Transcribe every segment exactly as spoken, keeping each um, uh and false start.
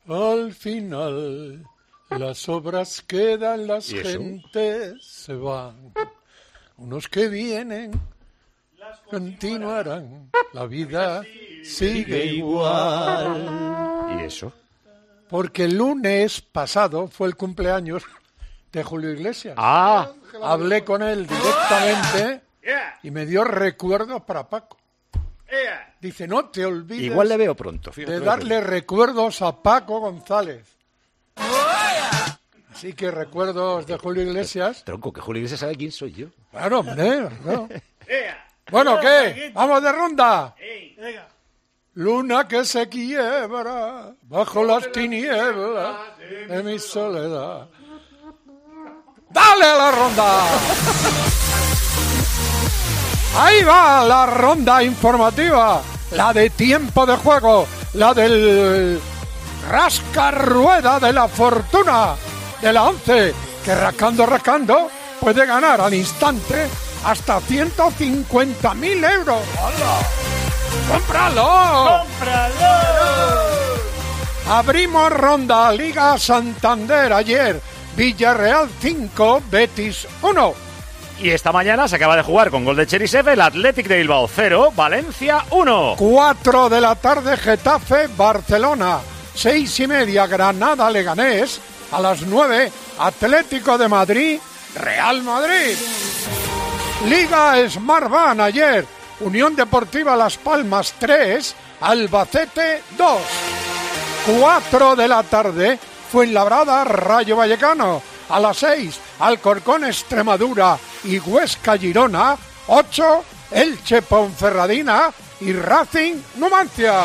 Al final, las obras quedan, las gentes se van. Unos que vienen continuarán. La vida sigue igual. ¿Y eso? Porque el lunes pasado fue el cumpleaños de Julio Iglesias. Ah. Hablé con él directamente y me dio recuerdos para Paco. Dice, no te olvides Igual le veo pronto, de darle recuerdos a Paco González. Así que recuerdos de Julio Iglesias. Tronco, que Julio Iglesias sabe quién soy yo. Claro, hombre. Claro. Bueno, ¿qué? ¿Vamos de ronda? Luna que se quiebra bajo las tinieblas de mi soledad. ¡Dale a la ronda! Ahí va la ronda informativa, la de tiempo de juego, la del rascarrueda de la fortuna de la once, que rascando, rascando, puede ganar al instante hasta ciento cincuenta mil euros. ¡Hola! ¡Cómpralo! ¡Cómpralo! Abrimos ronda, Liga Santander ayer, Villarreal cinco, Betis uno. Y esta mañana se acaba de jugar con gol de Cherisev el Athletic de Bilbao cero, Valencia uno. cuatro de la tarde, Getafe, Barcelona. seis y media, Granada, Leganés. A las nueve, Atlético de Madrid, Real Madrid. Liga Smartbank ayer, Unión Deportiva Las Palmas tres, Albacete dos. cuatro de la tarde, Fuenlabrada, Rayo Vallecano. A las seis, Alcorcón, Extremadura y Huesca, Girona. ocho, Elche, Ponferradina y Racing, Numancia.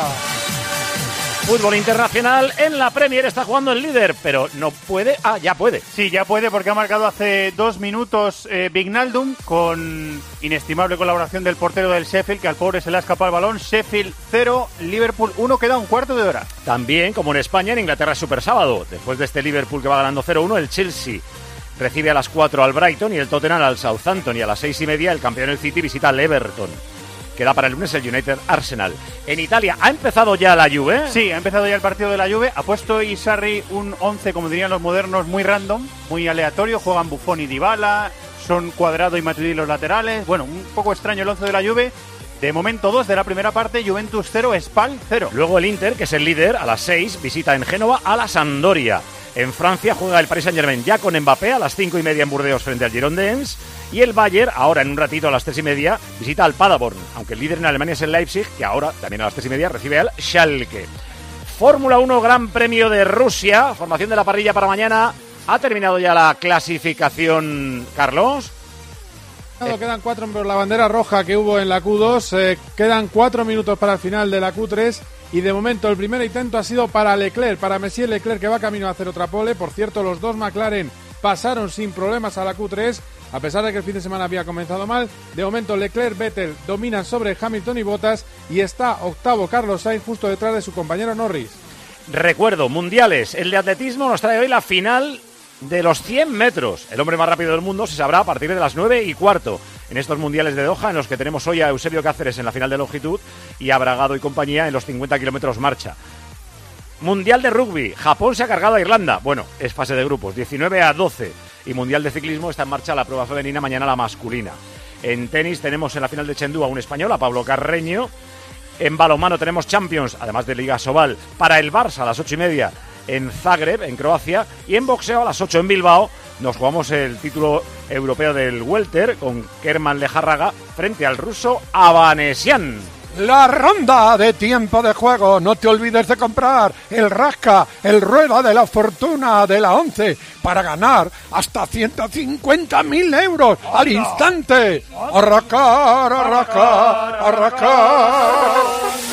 Fútbol internacional en la Premier, está jugando el líder, pero no puede... Ah, ya puede. Sí, ya puede porque ha marcado hace dos minutos eh, Wijnaldum con inestimable colaboración del portero del Sheffield, que al pobre se le ha escapado el balón. Sheffield cero, Liverpool uno, queda un cuarto de hora. También, como en España, en Inglaterra es Super Sábado. Después de este Liverpool que va ganando cero uno, el Chelsea recibe a las cuatro al Brighton y el Tottenham al Southampton, y a las seis y media el campeón del City visita al Everton. Queda para el lunes el United Arsenal. En Italia, ¿ha empezado ya la Juve? Sí, ha empezado ya el partido de la Juve. Ha puesto Sarri un once, como dirían los modernos, muy random, muy aleatorio. Juegan Buffon y Dybala, son Cuadrado y Matuidi los laterales. Bueno, un poco extraño el once de la Juve. De momento dos de la primera parte, Juventus cero, Spal cero. Luego el Inter, que es el líder, a las seis, visita en Génova a la Sampdoria. En Francia juega el Paris Saint-Germain ya con Mbappé a las cinco y media en Burdeos frente al Girondins. Y el Bayern, ahora en un ratito a las tres y media, visita al Paderborn. Aunque el líder en Alemania es el Leipzig, que ahora también a las tres y media recibe al Schalke. Fórmula uno, Gran Premio de Rusia. Formación de la parrilla para mañana. ¿Ha terminado ya la clasificación, Carlos? Eh. Quedan cuatro por la bandera roja que hubo en la Q dos. Eh, quedan cuatro minutos para el final de la Q tres. Y de momento el primer intento ha sido para Leclerc, para Messier Leclerc, que va camino a hacer otra pole. Por cierto, los dos McLaren pasaron sin problemas a la Q tres, a pesar de que el fin de semana había comenzado mal. De momento Leclerc, Vettel dominan sobre Hamilton y Bottas, y está octavo Carlos Sainz justo detrás de su compañero Norris. Recuerdo, mundiales, el de atletismo nos trae hoy la final de los cien metros. El hombre más rápido del mundo se sabrá a partir de las nueve y cuarto. En estos mundiales de Doha, en los que tenemos hoy a Eusebio Cáceres en la final de longitud y a Bragado y compañía en los cincuenta kilómetros marcha. Mundial de rugby, Japón se ha cargado a Irlanda. Bueno, es fase de grupos, diecinueve a doce. Y mundial de ciclismo, está en marcha la prueba femenina, mañana la masculina. En tenis tenemos en la final de Chengdu a un español, a Pablo Carreño. En balonmano tenemos Champions, además de Liga Sobal, para el Barça a las ocho y media en Zagreb, en Croacia. Y en boxeo a las ocho en Bilbao nos jugamos el título europeo del welter con Kerman Lejarraga frente al ruso Avanesian. La ronda de tiempo de juego. No te olvides de comprar el rasca, el rueda de la fortuna de la once para ganar hasta ciento cincuenta mil euros al instante. Arrancar, arrancar, arrancar.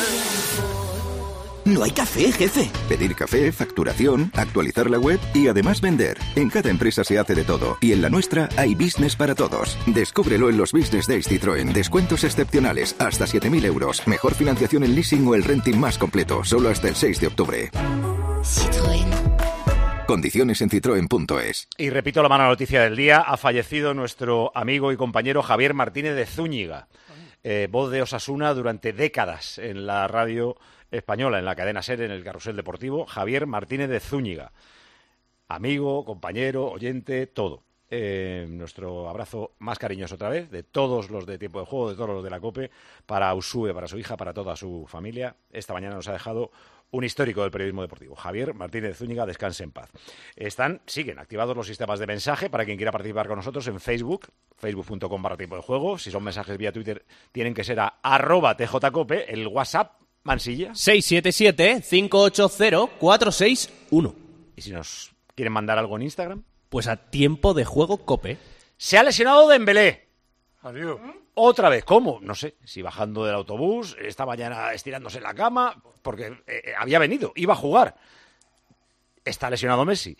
No hay café, jefe. Pedir café, facturación, actualizar la web y además vender. En cada empresa se hace de todo y en la nuestra hay business para todos. Descúbrelo en los Business Days Citroën. Descuentos excepcionales, hasta siete mil euros. Mejor financiación en leasing o el renting más completo, solo hasta el seis de octubre. Citroën. Condiciones en citroen punto es. Y repito la mala noticia del día. Ha fallecido nuestro amigo y compañero Javier Martínez de Zúñiga, eh, voz de Osasuna durante décadas en la radio española en la cadena SER, en el Carrusel Deportivo, Javier Martínez de Zúñiga. Amigo, compañero, oyente, todo. Eh, nuestro abrazo más cariñoso otra vez, de todos los de Tiempo de Juego, de todos los de la COPE, para Usue, para su hija, para toda su familia. Esta mañana nos ha dejado un histórico del periodismo deportivo. Javier Martínez de Zúñiga, descanse en paz. Están, siguen activados los sistemas de mensaje para quien quiera participar con nosotros en Facebook, facebook punto com barra Tiempo de Juego. Si son mensajes vía Twitter, tienen que ser a arroba tjcope, el WhatsApp, Mansilla. seis siete siete, cinco ocho cero, cuatro seis uno. Y si nos quieren mandar algo en Instagram, pues a Tiempo de Juego Cope. Se ha lesionado Dembélé. Adiós. Otra vez, ¿cómo? No sé, si bajando del autobús, esta mañana estirándose en la cama, porque eh, había venido, iba a jugar. Está lesionado Messi.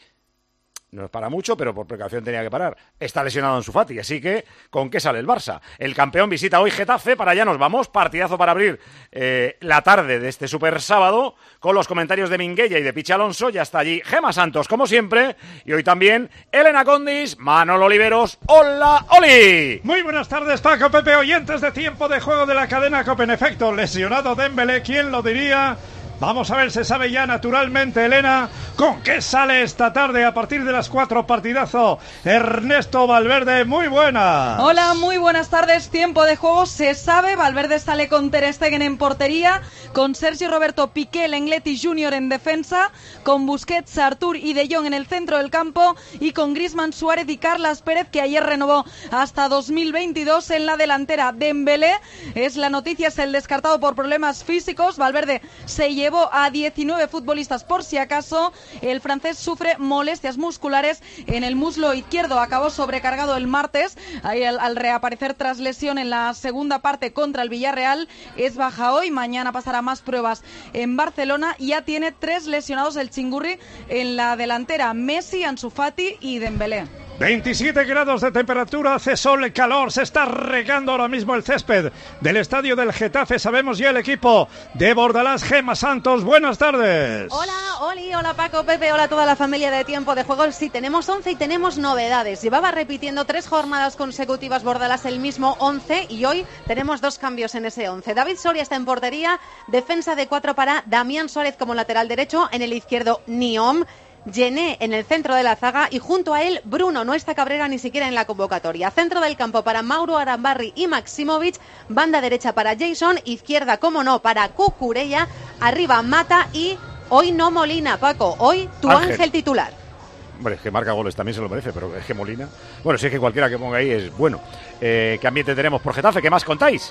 No es para mucho, pero por precaución tenía que parar. Está lesionado Ansu Fati, así que ¿con qué sale el Barça? El campeón visita hoy Getafe, para allá nos vamos. Partidazo para abrir eh, la tarde de este super sábado, con los comentarios de Minguella y de Pichi Alonso. Ya está allí Gema Santos, como siempre, y hoy también Elena Condis, Manolo Oliveros. ¡Hola, Oli! Muy buenas tardes, Paco, Pepe, oyentes de Tiempo de Juego de la cadena COPE. En efecto, lesionado Dembélé, ¿quién lo diría? Vamos a ver, se sabe ya naturalmente, Elena, con qué sale esta tarde a partir de las cuatro, partidazo. Ernesto Valverde, muy buena. Hola, muy buenas tardes, Tiempo de Juego, se sabe, Valverde sale con Ter Stegen en portería, con Sergio Roberto, Piqué, Lengletti junior en defensa, con Busquets, Artur y De Jong en el centro del campo, y con Griezmann, Suárez y Carlas Pérez, que ayer renovó hasta dos mil veintidós en la delantera. Dembélé es la noticia, es el descartado por problemas físicos. Valverde se lleva Llevó a diecinueve futbolistas por si acaso. El francés sufre molestias musculares en el muslo izquierdo. Acabó sobrecargado el martes ahí al, al reaparecer tras lesión en la segunda parte contra el Villarreal. Es baja hoy. Mañana pasará más pruebas en Barcelona. Ya tiene tres lesionados el Chingurri en la delantera: Messi, Ansu Fati y Dembélé. veintisiete grados de temperatura, hace sol, calor, se está regando ahora mismo el césped del estadio del Getafe. Sabemos ya el equipo de Bordalás. Gema Santos, buenas tardes. Hola, Oli, hola Paco, Pepe, hola a toda la familia de Tiempo de Juego. Sí, tenemos once y tenemos novedades. Llevaba repitiendo tres jornadas consecutivas Bordalás el mismo once y hoy tenemos dos cambios en ese once. David Soria está en portería, defensa de cuatro para Damián Suárez como lateral derecho, en el izquierdo Niom, Gené en el centro de la zaga y junto a él Bruno. No está Cabrera ni siquiera en la convocatoria. Centro del campo para Mauro Arambarri y Maximovic, banda derecha para Jason, izquierda como no para Cucurella, arriba Mata y hoy no Molina, Paco, hoy tu ángel, ángel titular. Hombre, es que marca goles, también se lo merece, pero es que Molina... Bueno, si es que cualquiera que ponga ahí es bueno. Eh, ¿Qué ambiente tenemos por Getafe? ¿Qué más contáis?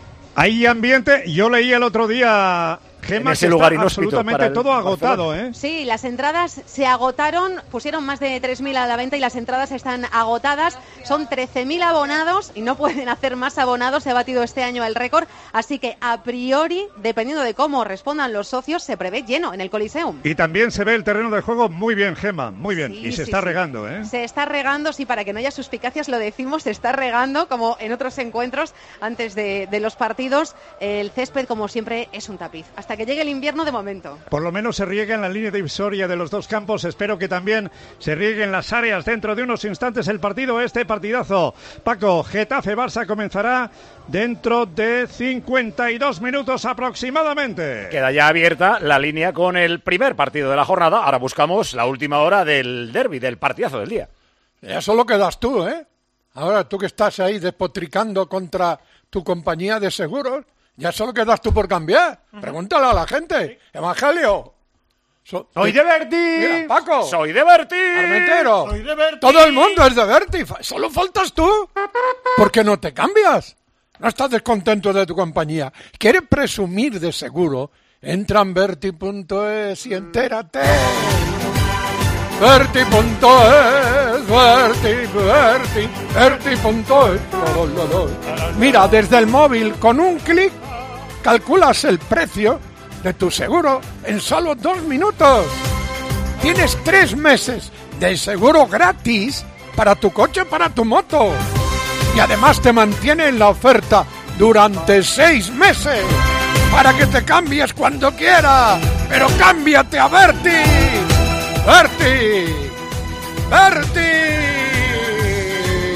Hay ambiente, yo leí el otro día... Gema, en ese lugar está absolutamente todo agotado, ¿eh? Sí, las entradas se agotaron, pusieron más de tres mil a la venta y las entradas están agotadas. Son trece mil abonados y no pueden hacer más abonados. Se ha batido este año el récord, así que a priori, dependiendo de cómo respondan los socios, se prevé lleno en el Coliseum. Y también se ve el terreno de juego muy bien, Gema, muy bien. Sí, y se sí, está sí. regando, ¿eh? Se está regando, sí, para que no haya suspicacias, lo decimos, se está regando, como en otros encuentros antes de, de los partidos. El césped, como siempre, es un tapiz. Hasta que llegue el invierno, de momento. Por lo menos se riega en la línea divisoria de los dos campos. Espero que también se riegue en las áreas dentro de unos instantes el partido, este partidazo. Paco, Getafe-Barça comenzará dentro de cincuenta y dos minutos aproximadamente. Queda ya abierta la línea con el primer partido de la jornada. Ahora buscamos la última hora del derbi, del partidazo del día. Ya solo quedas tú, ¿eh? Ahora tú que estás ahí despotricando contra tu compañía de seguros, ya solo quedas tú por cambiar. Uh-huh. Pregúntale a la gente. Evangelio. So, ¡Soy de Berti! Mira, Paco. ¡Soy de Berti! Armentero. ¡Soy de Berti! Todo el mundo es de Berti. Solo faltas tú. ¿Por qué no te cambias? ¿No estás descontento de tu compañía? ¿Quieres presumir de seguro? Entra en Berti punto es y entérate. Berti punto es, Berti, Berti, Berti punto es. Mira, desde el móvil, con un clic, calculas el precio de tu seguro en solo dos minutos. Tienes tres meses de seguro gratis para tu coche, para tu moto. Y además te mantiene en la oferta durante seis meses para que te cambies cuando quieras. Pero cámbiate a Berti. ¡Berti! ¡Berti!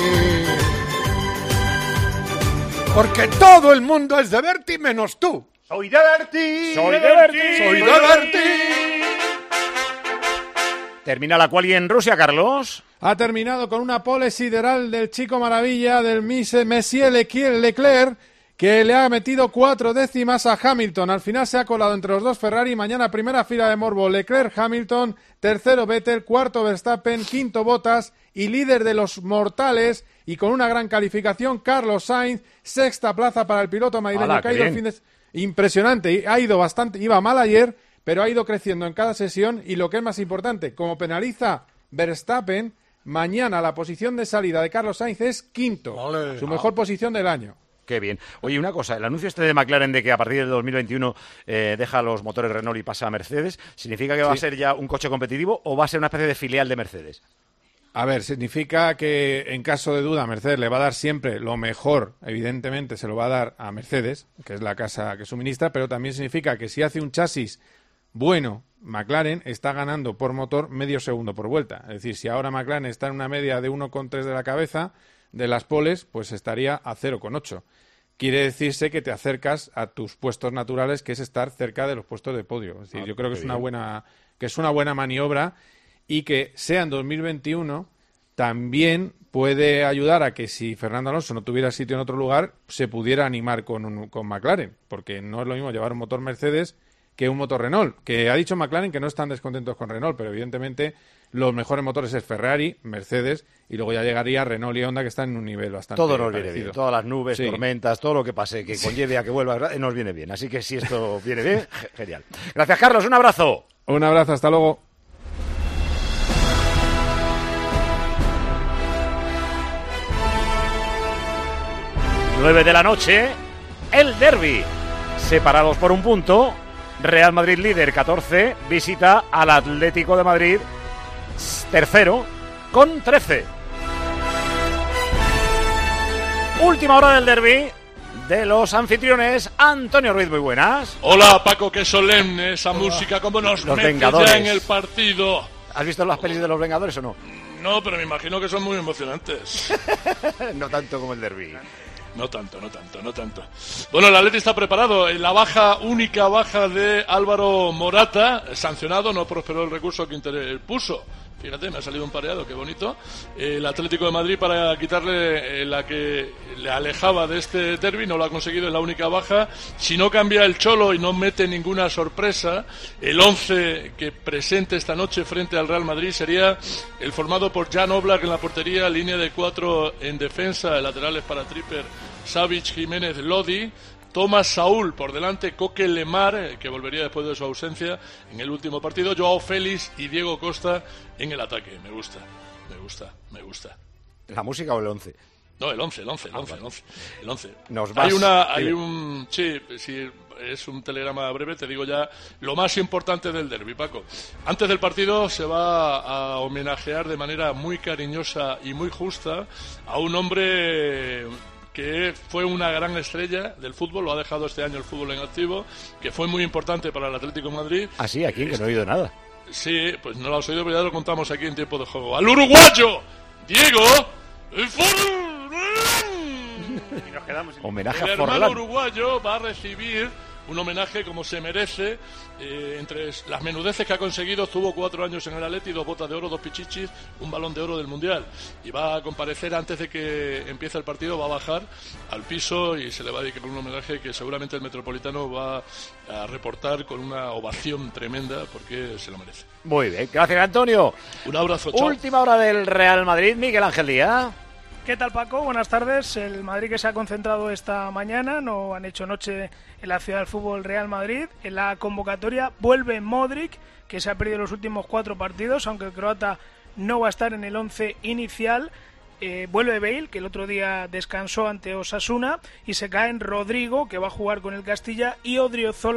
Porque todo el mundo es de Berti menos tú. Soy de Berti. Soy de Berti. Soy de Berti. Termina la quali en Rusia, Carlos. Ha terminado con una pole sideral del chico maravilla del Messier Leclerc, que le ha metido cuatro décimas a Hamilton. Al final se ha colado entre los dos Ferrari. Mañana primera fila de morbo Leclerc-Hamilton, tercero Vettel, cuarto Verstappen, quinto Bottas y líder de los mortales y con una gran calificación Carlos Sainz, sexta plaza para el piloto madrileño. Hola, que ha ido el fin de... Impresionante, ha ido bastante, iba mal ayer, pero ha ido creciendo en cada sesión y lo que es más importante, como penaliza Verstappen, mañana la posición de salida de Carlos Sainz es quinto, Vale. su mejor posición del año. Qué bien. Oye, una cosa, el anuncio este de McLaren de que a partir del dos mil veintiuno eh, deja los motores Renault y pasa a Mercedes, ¿significa que va Sí. a ser ya un coche competitivo o va a ser una especie de filial de Mercedes? A ver, significa que en caso de duda Mercedes le va a dar siempre lo mejor, evidentemente se lo va a dar a Mercedes, que es la casa que suministra, pero también significa que si hace un chasis bueno, McLaren está ganando por motor medio segundo por vuelta. Es decir, si ahora McLaren está en una media de uno coma tres de la cabeza de las poles, pues estaría a cero coma ocho. Quiere decirse que te acercas a tus puestos naturales, que es estar cerca de los puestos de podio. Es decir, Ah, yo creo que es qué una bien. buena que es una buena maniobra y que sea en dos mil veintiuno también puede ayudar a que si Fernando Alonso no tuviera sitio en otro lugar, se pudiera animar con, un, con McLaren, porque no es lo mismo llevar un motor Mercedes que un motor Renault, que ha dicho McLaren que no están descontentos con Renault, pero evidentemente los mejores motores es Ferrari, Mercedes, y luego ya llegaría Renault y Honda, que están en un nivel bastante Todo nos viene parecido. bien, todas las nubes, Sí. tormentas, todo lo que pase, que conlleve a que vuelva, nos viene bien. Así que si esto viene bien, ge- genial. Gracias, Carlos, un abrazo. Un abrazo, hasta luego. nueve de la noche, el derbi. Separados por un punto, Real Madrid líder catorce, visita al Atlético de Madrid tercero con trece. Última hora del derbi de los anfitriones. Antonio Ruiz, muy buenas. Hola Paco, qué solemne esa música, como nos Los mete Vengadores. ya en el partido. ¿Has visto las pelis de los Vengadores o no? No, pero me imagino que son muy emocionantes. No tanto como el derbi. No tanto, no tanto, no tanto. Bueno, el Atleti está preparado. En la baja, única baja de Álvaro Morata, sancionado, no prosperó el recurso que interpuso. Fíjate, me ha salido un pareado, qué bonito. El Atlético de Madrid, para quitarle eh, la que le alejaba de este derbi, no lo ha conseguido, es la única baja. Si no cambia el Cholo y no mete ninguna sorpresa, el once que presente esta noche frente al Real Madrid sería el formado por Jan Oblak en la portería, línea de cuatro en defensa, laterales para Tripper, Savic, Jiménez, Lodi, Tomás Saúl por delante, Coque Lemar, eh, que volvería después de su ausencia en el último partido, Joao Félix y Diego Costa en el ataque. Me gusta, me gusta, me gusta. ¿La música o el once? No, el once, el once, el Ah, once, vale. el once, el once. Nos vas- Hay una, hay dime. un, sí, sí, es un telegrama breve, te digo ya lo más importante del derbi, Paco. Antes del partido se va a homenajear de manera muy cariñosa y muy justa a un hombre que fue una gran estrella del fútbol, lo ha dejado este año el fútbol en activo, que fue muy importante para el Atlético de Madrid. Ah, sí, aquí, que no he oído nada. Sí, pues no lo has oído, pero ya lo contamos aquí en tiempo de juego. ¡Al uruguayo! ¡Diego! Forlán! Y nos quedamos sin... Homenaje El a hermano Forlán. uruguayo va a recibir un homenaje como se merece. Eh, entre las menudeces que ha conseguido, estuvo cuatro años en el Atleti, dos botas de oro, dos pichichis, un balón de oro del Mundial. Y va a comparecer antes de que empiece el partido, va a bajar al piso y se le va a dedicar un homenaje que seguramente el Metropolitano va a reportar con una ovación tremenda porque se lo merece. Muy bien, gracias, Antonio. Un abrazo, chao. Última hora del Real Madrid, Miguel Ángel Díaz. ¿Qué tal, Paco? Buenas tardes. El Madrid que se ha concentrado esta mañana, no han hecho noche en la ciudad del fútbol Real Madrid. En la convocatoria vuelve Modric, que se ha perdido los últimos cuatro partidos, aunque el croata no va a estar en el once inicial. Eh, vuelve Bale, que el otro día descansó ante Osasuna, y se caen Rodrigo, que va a jugar con el Castilla, y Odriozola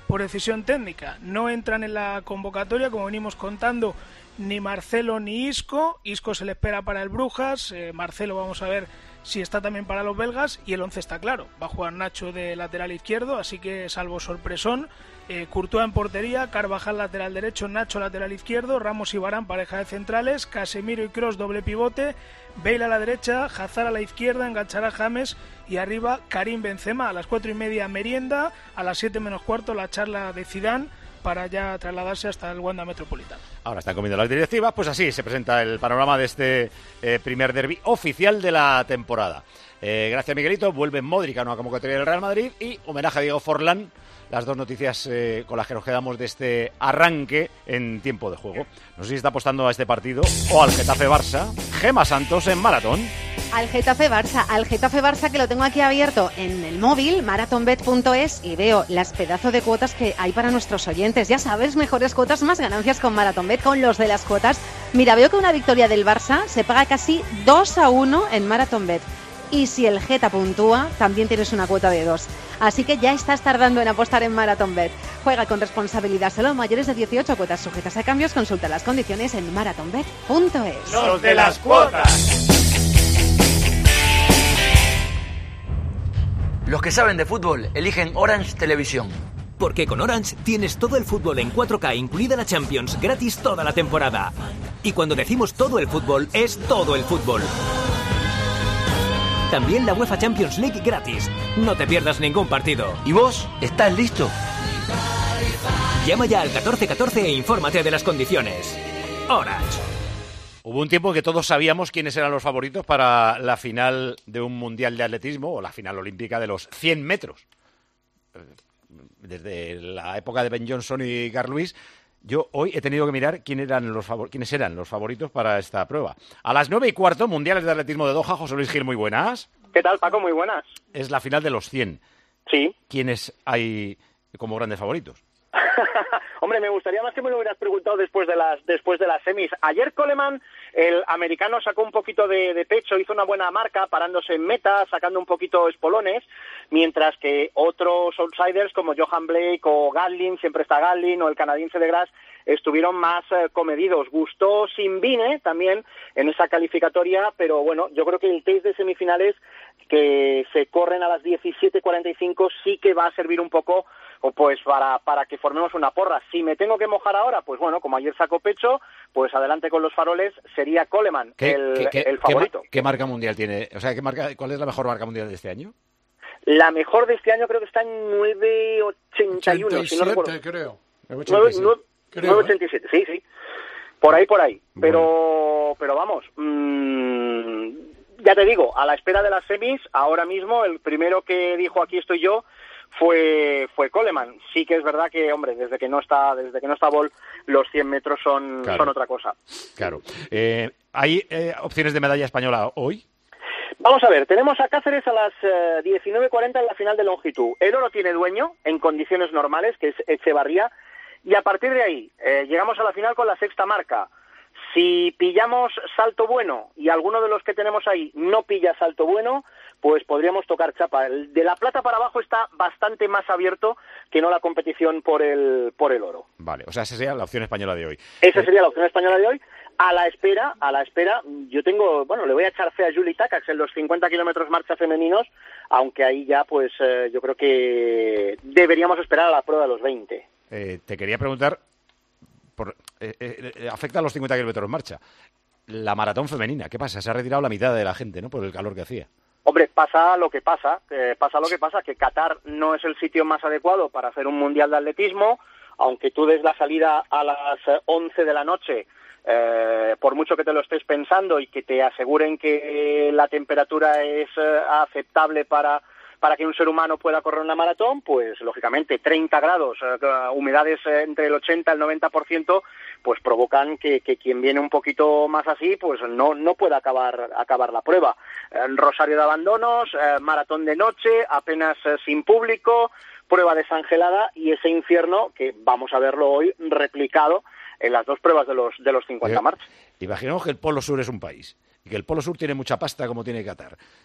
por decisión técnica. No entran en la convocatoria, como venimos contando, ni Marcelo ni Isco. Isco se le espera para el Brujas, eh, Marcelo vamos a ver si está también para los belgas, y el once está claro, va a jugar Nacho de lateral izquierdo, así que salvo sorpresón, eh, Courtois en portería, Carvajal lateral derecho, Nacho lateral izquierdo, Ramos y Varane pareja de centrales, Casemiro y Kroos doble pivote, Bale a la derecha, Hazard a la izquierda, enganchará James, y arriba Karim Benzema. A las cuatro y media merienda, a las siete menos cuarto la charla de Zidane, para ya trasladarse hasta el Wanda Metropolitano. Ahora están comiendo las directivas, pues así se presenta el panorama de este eh, primer derbi oficial de la temporada. Eh, gracias, Miguelito. Vuelve Modric a una convocatoria del Real Madrid y homenaje a Diego Forlán. Las dos noticias eh, con las que nos quedamos de este arranque en tiempo de juego. No sé si está apostando a este partido o al Getafe-Barça. Gema Santos en maratón. Al Getafe-Barça, al Getafe-Barça que lo tengo aquí abierto en el móvil, marathonbet punto es, y veo las pedazos de cuotas que hay para nuestros oyentes. Ya sabes, mejores cuotas, más ganancias con Marathonbet, con los de las cuotas. Mira, veo que una victoria del Barça se paga casi dos a uno en Marathonbet. Y si el Geta puntúa, también tienes una cuota de dos. Así que ya estás tardando en apostar en Marathonbet. Juega con responsabilidad, solo mayores de dieciocho, cuotas sujetas a cambios. Consulta las condiciones en marathonbet punto es. Los de las cuotas. Los que saben de fútbol eligen Orange Televisión. Porque con Orange tienes todo el fútbol en cuatro K, incluida la Champions, gratis toda la temporada. Y cuando decimos todo el fútbol, es todo el fútbol. También la UEFA Champions League gratis. No te pierdas ningún partido. ¿Y vos? ¿Estás listo? Llama ya al catorce catorce e infórmate de las condiciones. Orange. Hubo un tiempo en que todos sabíamos quiénes eran los favoritos para la final de un mundial de atletismo o la final olímpica de los cien metros. Desde la época de Ben Johnson y Carl Lewis, yo hoy he tenido que mirar quién eran los favor- quiénes eran los favoritos para esta prueba. A las nueve y cuarto, mundiales de atletismo de Doha. José Luis Gil, muy buenas. ¿Qué tal, Paco? Muy buenas. Es la final de los cien. Sí. ¿Quiénes hay como grandes favoritos? Hombre, me gustaría más que me lo hubieras preguntado después de las después de las semis. Ayer Coleman, el americano, sacó un poquito de, de pecho, hizo una buena marca, parándose en meta, sacando un poquito espolones, mientras que otros outsiders como Johan Blake o Gatlin, siempre está Gatlin, o el canadiense de Gras, estuvieron más eh, comedidos. Gustó Simbine también en esa calificatoria, pero bueno, yo creo que el test de semifinales que se corren a las diecisiete cuarenta y cinco sí que va a servir un poco o pues para, para que formemos una porra. Si me tengo que mojar ahora, pues bueno, como ayer sacó pecho, pues adelante con los faroles, sería Coleman ¿Qué, el, qué, qué, el favorito. ¿qué, ¿Qué marca mundial tiene? O sea, ¿qué marca, ¿cuál es la mejor marca mundial de este año? La mejor de este año creo que está en nueve ochenta y uno, si no recuerdo. Creo. nueve ochenta y siete, sí, sí. Por ahí, por ahí. Pero, pero vamos, mmm, ya te digo, a la espera de las semis, ahora mismo el primero que dijo aquí estoy yo fue fue Coleman. Sí que es verdad que, hombre, desde que no está desde que no está Bol, los cien metros son, claro. son otra cosa. Claro. Eh, ¿Hay eh, opciones de medalla española hoy? Vamos a ver, tenemos a Cáceres a las eh, diecinueve cuarenta en la final de longitud. El oro tiene dueño en condiciones normales, que es Echevarría, y a partir de ahí eh, llegamos a la final con la sexta marca. Si pillamos salto bueno y alguno de los que tenemos ahí no pilla salto bueno, pues podríamos tocar chapa. El de la plata para abajo está bastante más abierto que no la competición por el por el oro. Vale, o sea, esa sería la opción española de hoy. Esa sería la opción española de hoy. A la espera, a la espera, yo tengo, bueno, le voy a echar fe a Juli Takacs en los cincuenta kilómetros marcha femeninos, aunque ahí ya, pues, eh, yo creo que deberíamos esperar a la prueba de los veinte. Eh, te quería preguntar, por, eh, eh, afecta a los cincuenta kilómetros en marcha. La maratón femenina, ¿qué pasa? Se ha retirado la mitad de la gente, ¿no? Por el calor que hacía. Hombre, pasa lo que pasa, eh, pasa lo que pasa, que Qatar no es el sitio más adecuado para hacer un mundial de atletismo, aunque tú des la salida a las once de la noche, eh, por mucho que te lo estés pensando y que te aseguren que la temperatura es eh, aceptable para para que un ser humano pueda correr una maratón, pues lógicamente treinta grados, eh, humedades eh, entre el ochenta y el noventa por ciento, pues provocan que, que quien viene un poquito más así, pues no no pueda acabar acabar la prueba. Eh, Rosario de abandonos, eh, maratón de noche, apenas eh, sin público, prueba desangelada y ese infierno que vamos a verlo hoy replicado en las dos pruebas de los de los cincuenta marchas. Imaginemos que el Polo Sur es un país y que el Polo Sur tiene mucha pasta como tiene Qatar.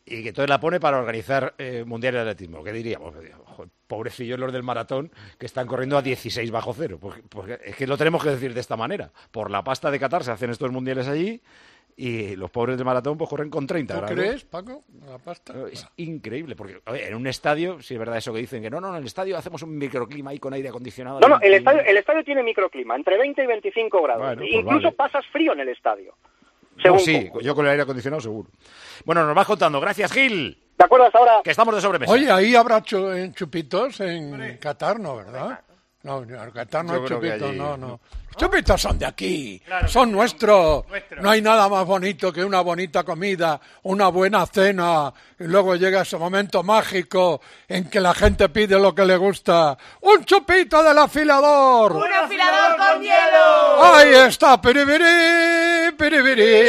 y que entonces la pone para organizar eh, mundiales de atletismo. ¿Qué diríamos? Joder, pobrecillos los del maratón que están corriendo a dieciséis bajo cero. Porque, porque es que lo tenemos que decir de esta manera. Por la pasta de Qatar se hacen estos mundiales allí y los pobres del maratón pues corren con treinta. ¿Tú grados. crees, Paco? La pasta. Es increíble, porque oye, en un estadio, si es verdad eso que dicen, que no, no, en el estadio hacemos un microclima ahí con aire acondicionado. No, no, el estadio, el estadio tiene microclima, entre veinte y veinticinco grados. Bueno, pues Incluso vale. pasas frío en el estadio. No, Según sí, cómo. yo con el aire acondicionado seguro. Bueno, nos vas contando. Gracias, Gil. ¿Te acuerdas ahora? Que estamos de sobremesa. Oye, ahí habrá chu- en chupitos en Qatar, ¿no, verdad? No, en Qatar no Yo hay creo que chupitos, allí- no, no. Los chupitos son de aquí, Claro, son nuestros. nuestros. No hay nada más bonito que una bonita comida, una buena cena, y luego llega ese momento mágico en que la gente pide lo que le gusta. ¡Un chupito del afilador! ¡Un afilador con hielo! Ahí está, piribiri, piribiri.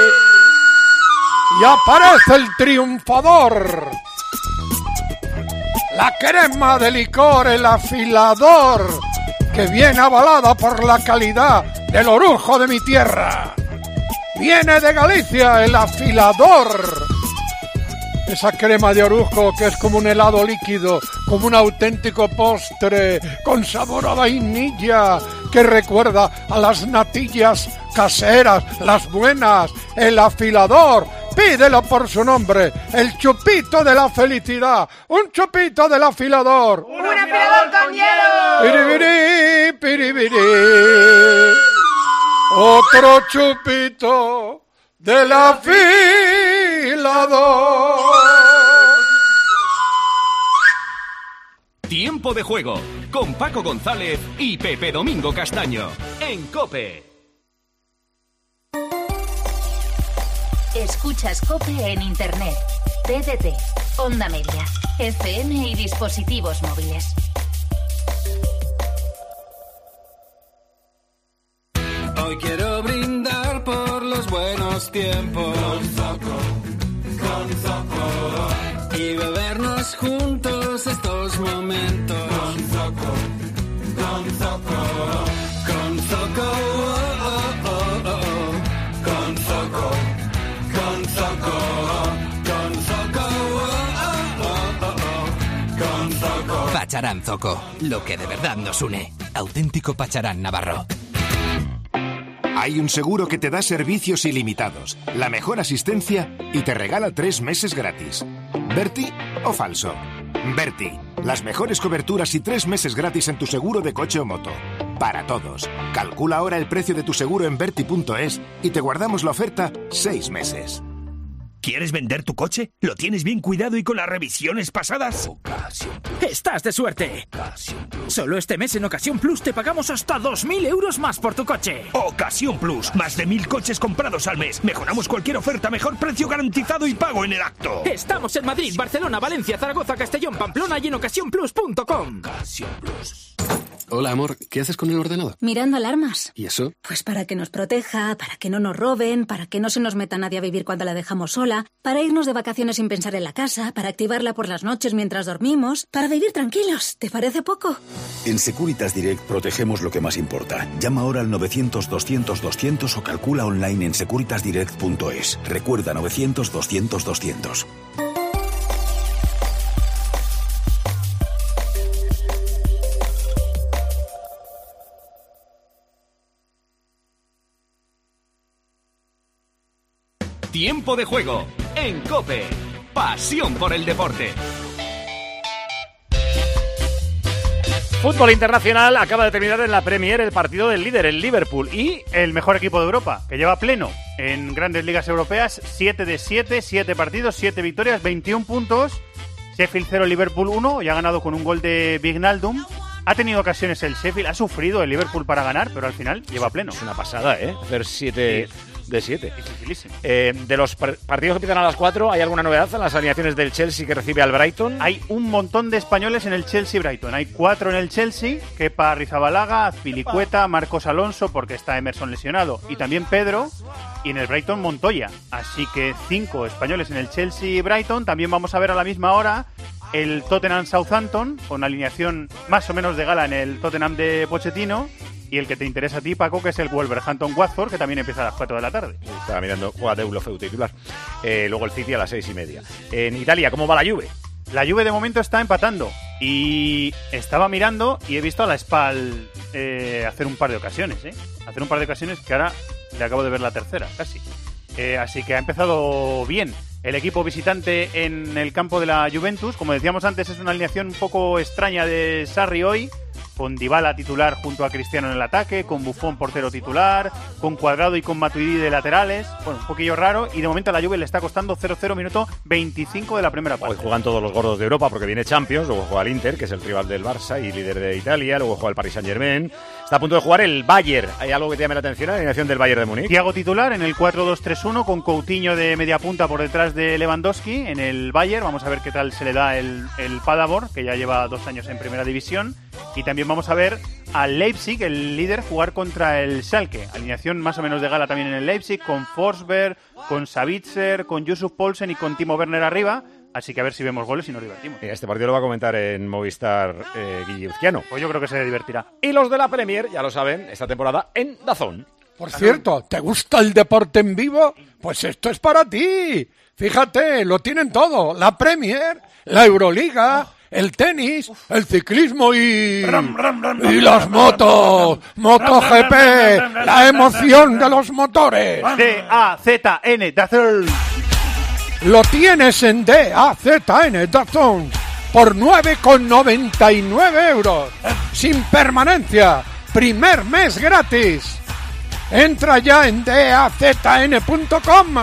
Y aparece el triunfador. La crema de licor, el afilador, que viene avalada por la calidad del orujo de mi tierra. Viene de Galicia, el afilador. Esa crema de orujo que es como un helado líquido, como un auténtico postre, con sabor a vainilla, que recuerda a las natillas caseras, las buenas, el afilador. Pídelo por su nombre, el chupito de la felicidad, un chupito del afilador. ¡Un afilador con hielo! Piribiri, piribiri. Otro chupito del afilador. Tiempo de juego con Paco González y Pepe Domingo Castaño en COPE. Escuchas COPE en Internet, T D T, Onda Media, F M y dispositivos móviles. Hoy quiero brindar por los buenos tiempos con Zoco, con Zoco, y bebernos juntos estos momentos con Zoco, con Zoco, con Zoco, oh, oh, oh, oh, con Zoco, con Zoco, con Zoco, oh, oh, oh, oh, con Zoco. Pacharán Zoco, lo que de verdad nos une. Auténtico Pacharán Navarro. Hay un seguro que te da servicios ilimitados, la mejor asistencia y te regala tres meses gratis. ¿Berti o falso? Berti, las mejores coberturas y tres meses gratis en tu seguro de coche o moto. Para todos. Calcula ahora el precio de tu seguro en berti punto es y te guardamos la oferta seis meses. ¿Quieres vender tu coche? ¿Lo tienes bien cuidado y con las revisiones pasadas? ¡Estás de suerte! Solo este mes en Ocasión Plus te pagamos hasta dos mil euros más por tu coche. Ocasión Plus. Más de mil coches comprados al mes. Mejoramos cualquier oferta, mejor precio garantizado y pago en el acto. Estamos en Madrid, Barcelona, Valencia, Zaragoza, Castellón, Pamplona y en ocasión plus punto com. Hola, amor. ¿Qué haces con el ordenador? Mirando alarmas. ¿Y eso? Pues para que nos proteja, para que no nos roben, para que no se nos meta nadie a vivir cuando la dejamos sola, para irnos de vacaciones sin pensar en la casa, para activarla por las noches mientras dormimos, para vivir tranquilos. ¿Te parece poco? En Securitas Direct protegemos lo que más importa. Llama ahora al novecientos doscientos doscientos o calcula online en securitas direct punto es. Recuerda novecientos doscientos doscientos. Tiempo de juego en COPE. Pasión por el deporte. Fútbol internacional, acaba de terminar en la Premier el partido del líder, el Liverpool, y el mejor equipo de Europa, que lleva pleno en grandes ligas europeas, siete de siete, siete partidos, siete victorias, veintiún puntos. Sheffield cero, Liverpool uno, y ha ganado con un gol de Wijnaldum. Ha tenido ocasiones el Sheffield, ha sufrido el Liverpool para ganar, pero al final lleva pleno. Es una pasada, ¿eh? Hacer siete de siete. Dificilísimo. Eh, de los par- partidos que empiezan a las cuatro, ¿hay alguna novedad en las alineaciones del Chelsea que recibe al Brighton? Hay un montón de españoles en el Chelsea-Brighton. Hay cuatro en el Chelsea, Kepa Arrizabalaga, Azpilicueta, Marcos Alonso, porque está Emerson lesionado, y también Pedro, y en el Brighton Montoya. Así que cinco españoles en el Chelsea-Brighton. También vamos a ver a la misma hora el Tottenham-Southampton, con alineación más o menos de gala en el Tottenham de Pochettino. y el que te interesa a ti, Paco, que es el Wolverhampton Watford, que también empieza a las cuatro de la tarde. Estaba mirando, juega Deulofeu titular. Eh, luego el City a las seis y media. En Italia, ¿cómo va la Juve? La Juve de momento está empatando y estaba mirando y he visto a la Spal eh, hacer un par de ocasiones, ¿eh? Hacer un par de ocasiones que ahora le acabo de ver la tercera, casi. Eh, así que ha empezado bien el equipo visitante en el campo de la Juventus. Como decíamos antes, es una alineación un poco extraña de Sarri hoy, con Dybala titular junto a Cristiano en el ataque, con Buffon portero titular, con Cuadrado y con Matuidi de laterales. Bueno, un poquillo raro, y de momento a la Juve le está costando cero cero, minuto veinticinco de la primera parte. Hoy juegan todos los gordos de Europa porque viene Champions, luego juega el Inter, que es el rival del Barça y líder de Italia, luego juega el Paris Saint-Germain. Está a punto de jugar el Bayern. ¿Hay algo que te llame la atención en la alineación del Bayern de Múnich? Thiago titular en el cuatro dos tres uno, con Coutinho de media punta por detrás de Lewandowski en el Bayern. Vamos a ver qué tal se le da el, el Paderborn, que ya lleva dos años en primera división. Y también vamos a ver al Leipzig, el líder, jugar contra el Schalke. Alineación más o menos de gala también en el Leipzig, con Forsberg, con Savitzer, con Yusuf Poulsen y con Timo Werner arriba. Así que a ver si vemos goles y nos divertimos. Este partido lo va a comentar en Movistar eh, Guilluzquiano. Pues yo creo que se divertirá. Y los de la Premier, ya lo saben, esta temporada en DAZN. Por cierto, ¿te gusta el deporte en vivo? Pues esto es para ti. Fíjate, lo tienen todo. La Premier, la Euroliga, el tenis, el ciclismo y... y las motos. MotoGP, la emoción de los motores. D A Z N, DAZN. Lo tienes en D A Z N, DAZN, por nueve con noventa y nueve euros. Sin permanencia. Primer mes gratis. Entra ya en D A Z N punto com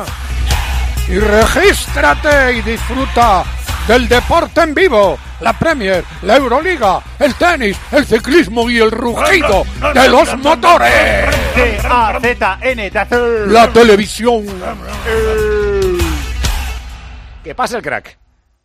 y regístrate y disfruta del deporte en vivo. La Premier, la Euroliga, el tenis, el ciclismo y el rugido de los motores. D A Z N, DAZN. La televisión. Que pase el crack.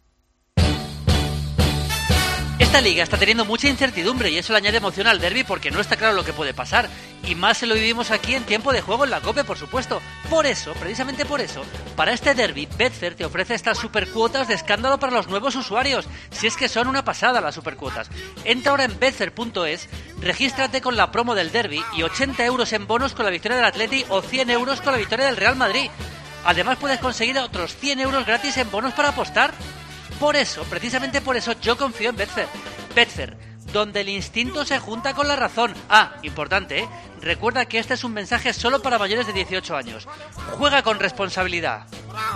Esta liga está teniendo mucha incertidumbre y eso le añade emoción al derbi porque no está claro lo que puede pasar. Y más se lo vivimos aquí en tiempo de juego en la COPE, por supuesto. Por eso, precisamente por eso, para este derbi, Betfair te ofrece estas supercuotas de escándalo para los nuevos usuarios. Si es que son una pasada las supercuotas. Entra ahora en betfair punto es, regístrate con la promo del derbi y ochenta euros en bonos con la victoria del Atleti o cien euros con la victoria del Real Madrid. Además puedes conseguir otros cien euros gratis en bonos para apostar. Por eso, precisamente por eso, yo confío en Betfair. Betfair, donde el instinto se junta con la razón. Ah, importante, ¿eh? Recuerda que este es un mensaje solo para mayores de dieciocho años. Juega con responsabilidad.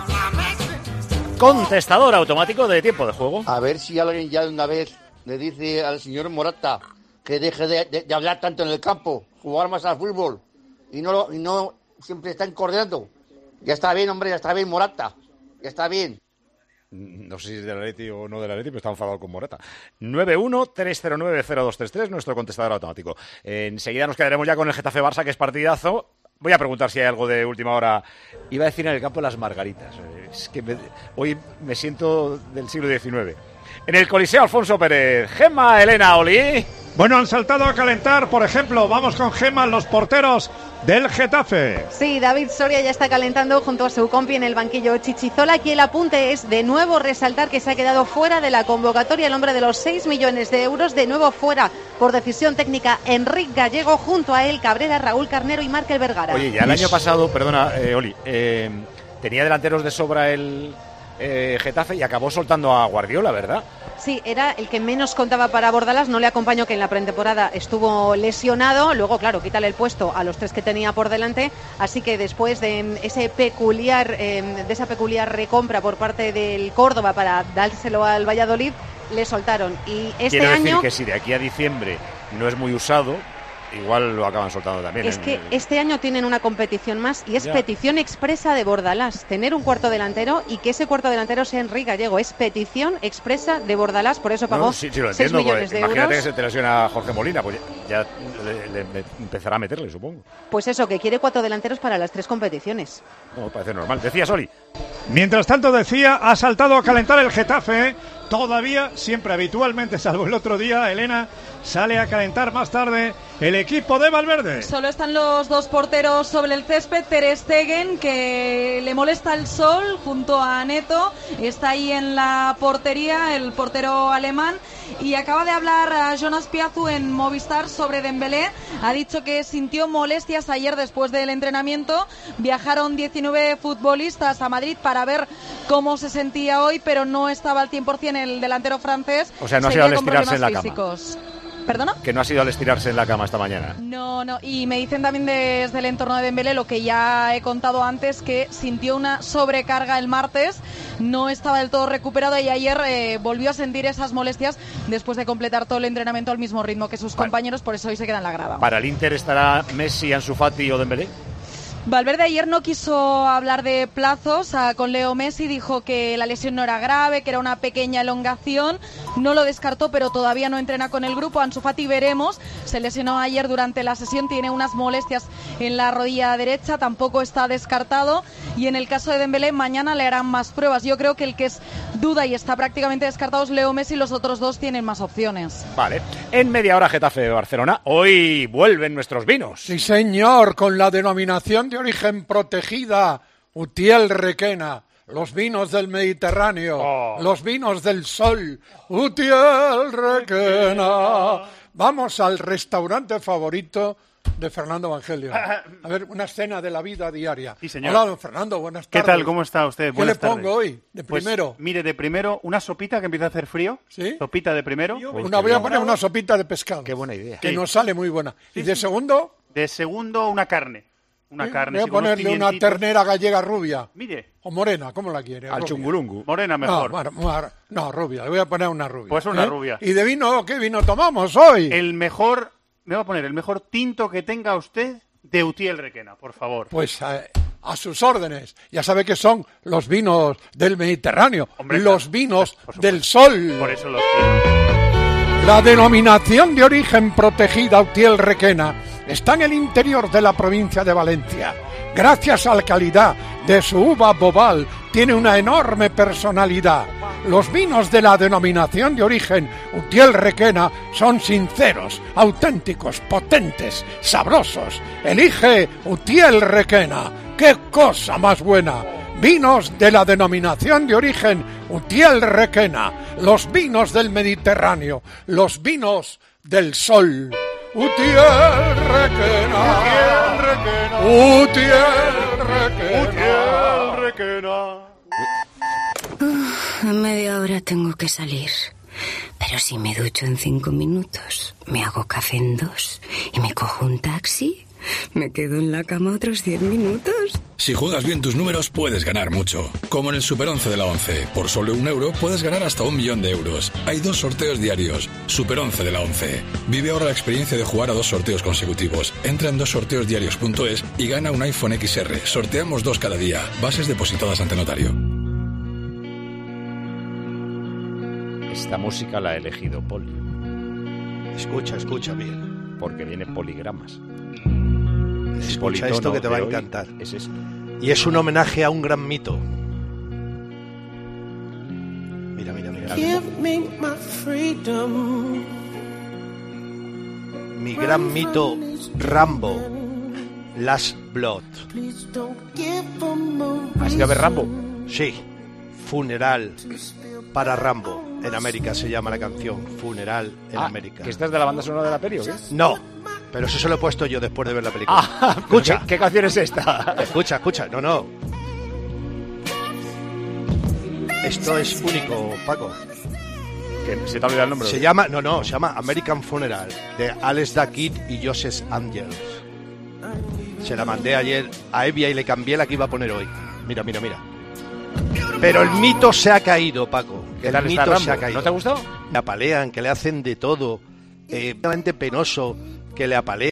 Contestador automático de tiempo de juego. A ver si alguien ya de una vez le dice al señor Morata que deje de, de, de hablar tanto en el campo, jugar más al fútbol y no, lo, y no siempre está encordeando. Ya está bien, hombre, ya está bien, Morata. Ya está bien. No sé si es del Atleti o no del Atleti, pero está enfadado con Morata. nueve uno tres cero nueve cero dos tres tres, nuestro contestador automático. Eh, enseguida nos quedaremos ya con el Getafe Barça, que es partidazo. Voy a preguntar si hay algo de última hora. Iba a decir en el campo las margaritas. Es que me, hoy me siento del siglo diecinueve. En el Coliseo Alfonso Pérez, Gemma, Elena, Oli. Bueno, han saltado a calentar, por ejemplo, vamos con Gemma, los porteros del Getafe. Sí, David Soria ya está calentando junto a su compi en el banquillo Chichizola. Aquí el apunte es de nuevo resaltar que se ha quedado fuera de la convocatoria el hombre de los seis millones de euros, de nuevo fuera por decisión técnica Enric Gallego, junto a él Cabrera, Raúl Carnero y Márquez Vergara. Oye, ya el año pasado, perdona, eh, Oli, eh, tenía delanteros de sobra el eh, Getafe y acabó soltando a Guardiola, ¿verdad? Sí, era el que menos contaba para Bordalas, no le acompañó, que en la pretemporada estuvo lesionado, luego claro, quítale el puesto a los tres que tenía por delante, así que después de ese peculiar eh, de esa peculiar recompra por parte del Córdoba para dárselo al Valladolid, le soltaron. Y este Quiero decir año que si de aquí a diciembre no es muy usado, igual lo acaban soltando también. Es en... que este año tienen una competición más y es ya. petición expresa de Bordalás, tener un cuarto delantero y que ese cuarto delantero sea Enric Gallego. Es petición expresa de Bordalás, por eso pagó no, sí, sí, lo seis entiendo, millones de imagínate euros. que se te lesiona Jorge Molina, pues ya, ya le, le, le empezará a meterle, supongo. Pues eso, que quiere cuatro delanteros para las tres competiciones. No, parece normal. Decía Soli. Mientras tanto, decía, ha saltado a calentar el Getafe. Todavía, siempre habitualmente, salvo el otro día, Elena, sale a calentar más tarde el equipo de Valverde. Solo están los dos porteros sobre el césped. Ter Stegen, que le molesta el sol, junto a Neto. Está ahí en la portería, el portero alemán. Y acaba de hablar a Jonas Piazu en Movistar sobre Dembélé. Ha dicho que sintió molestias ayer después del entrenamiento. Viajaron diecinueve futbolistas a Madrid para ver cómo se sentía hoy, pero no estaba al cien por ciento el delantero francés. O sea, no ha sido al estirarse en la físicos. cama. ¿Perdona? Que no ha sido al estirarse en la cama esta mañana. No, no, y me dicen también desde el entorno de Dembélé lo que ya he contado antes, que sintió una sobrecarga el martes, no estaba del todo recuperado y ayer eh, volvió a sentir esas molestias después de completar todo el entrenamiento al mismo ritmo que sus vale. compañeros, por eso hoy se queda en la grada. ¿Para el Inter estará Messi, Ansu Fati o Dembélé? Valverde ayer no quiso hablar de plazos uh, con Leo Messi, dijo que la lesión no era grave, que era una pequeña elongación, no lo descartó, pero todavía no entrena con el grupo. Ansu Fati veremos, se lesionó ayer durante la sesión, tiene unas molestias en la rodilla derecha, tampoco está descartado, y en el caso de Dembélé mañana le harán más pruebas. Yo creo que el que es duda y está prácticamente descartado es Leo Messi, los otros dos tienen más opciones. Vale, en media hora Getafe de Barcelona, hoy vuelven nuestros vinos. Sí señor, con la denominación de origen protegida, Utiel Requena, los vinos del Mediterráneo, oh. los vinos del sol, Utiel Requena. Vamos al restaurante favorito de Fernando Evangelio. A ver, una escena de la vida diaria. Sí, señor. Hola, don Fernando, buenas tardes. ¿Qué tal? ¿Cómo está usted? ¿Qué buenas le pongo tardes. hoy? De primero. Pues, mire, de primero, una sopita que empieza a hacer frío. ¿Sí? Sopita de primero. Una, voy a poner una sopita de pescado. Qué buena idea. Que sí. nos sale muy buena. Sí, ¿Y de sí. segundo? De segundo, una carne. Una ¿Sí? carne. Voy a sí, con unos ponerle una pimientitos. ternera gallega rubia. Mire. O morena, ¿cómo la quiere? Al Rubia. chungurungu. Morena mejor. No, bueno, no, rubia. Le voy a poner una rubia. Pues una ¿eh? rubia. ¿Y de vino qué vino tomamos hoy? El mejor, me va a poner el mejor tinto que tenga usted de Utiel Requena, por favor. Pues a, a sus órdenes. Ya sabe que son los vinos del Mediterráneo. Hombre, los claro. vinos Por del sol. Por eso los quiero. La denominación de origen protegida Utiel Requena está en el interior de la provincia de Valencia. Gracias a la calidad de su uva bobal, tiene una enorme personalidad. Los vinos de la denominación de origen Utiel Requena son sinceros, auténticos, potentes, sabrosos. Elige Utiel Requena. ¡Qué cosa más buena! Vinos de la denominación de origen Utiel Requena. Los vinos del Mediterráneo. Los vinos del sol. Utiel Requena. Utiel Requena. Utiel Requena. Utiel Requena. Uh, en media hora tengo que salir. Pero si me ducho en cinco minutos, me hago café en dos y me cojo un taxi, me quedo en la cama otros diez minutos. Si juegas bien tus números, puedes ganar mucho. Como en el Super once de la ONCE. Por solo un euro, puedes ganar hasta un millón de euros. Hay dos sorteos diarios. Super once de la ONCE. Vive ahora la experiencia de jugar a dos sorteos consecutivos. Entra en dos sorteos diarios punto es y gana un iPhone equis erre. Sorteamos dos cada día. Bases depositadas ante notario. Esta música la ha elegido Poli. Escucha, escucha bien. Porque viene poligramas. Escucha esto que te va a encantar. Es esto. Y es un homenaje a un gran mito. Mira, mira, mira. Give me my freedom. Mi gran mito Rambo. Last Blood. ¿Has ido a ver Rambo? Sí. Funeral para Rambo. En América se llama la canción. Funeral en ah, América. ¿Que estás de la banda sonora de la peli o qué? No. Pero eso se lo he puesto yo después de ver la película. Ah, escucha. ¿Qué, ¿Qué canción es esta? Escucha, escucha. No, no. Esto es único, Paco. ¿Que se te ha olvidado el nombre? Se llama, no, no, se llama American Funeral, de Alex da Kid y Joseph Angels. Se la mandé ayer a Evia y le cambié la que iba a poner hoy. Mira, mira, mira. Pero el mito se ha caído, Paco. ¿Qué el tal mito está Rambo? se ha caído. ¿No te ha gustado? Le apalean, que le hacen de todo. Eh, realmente penoso, que le apalean.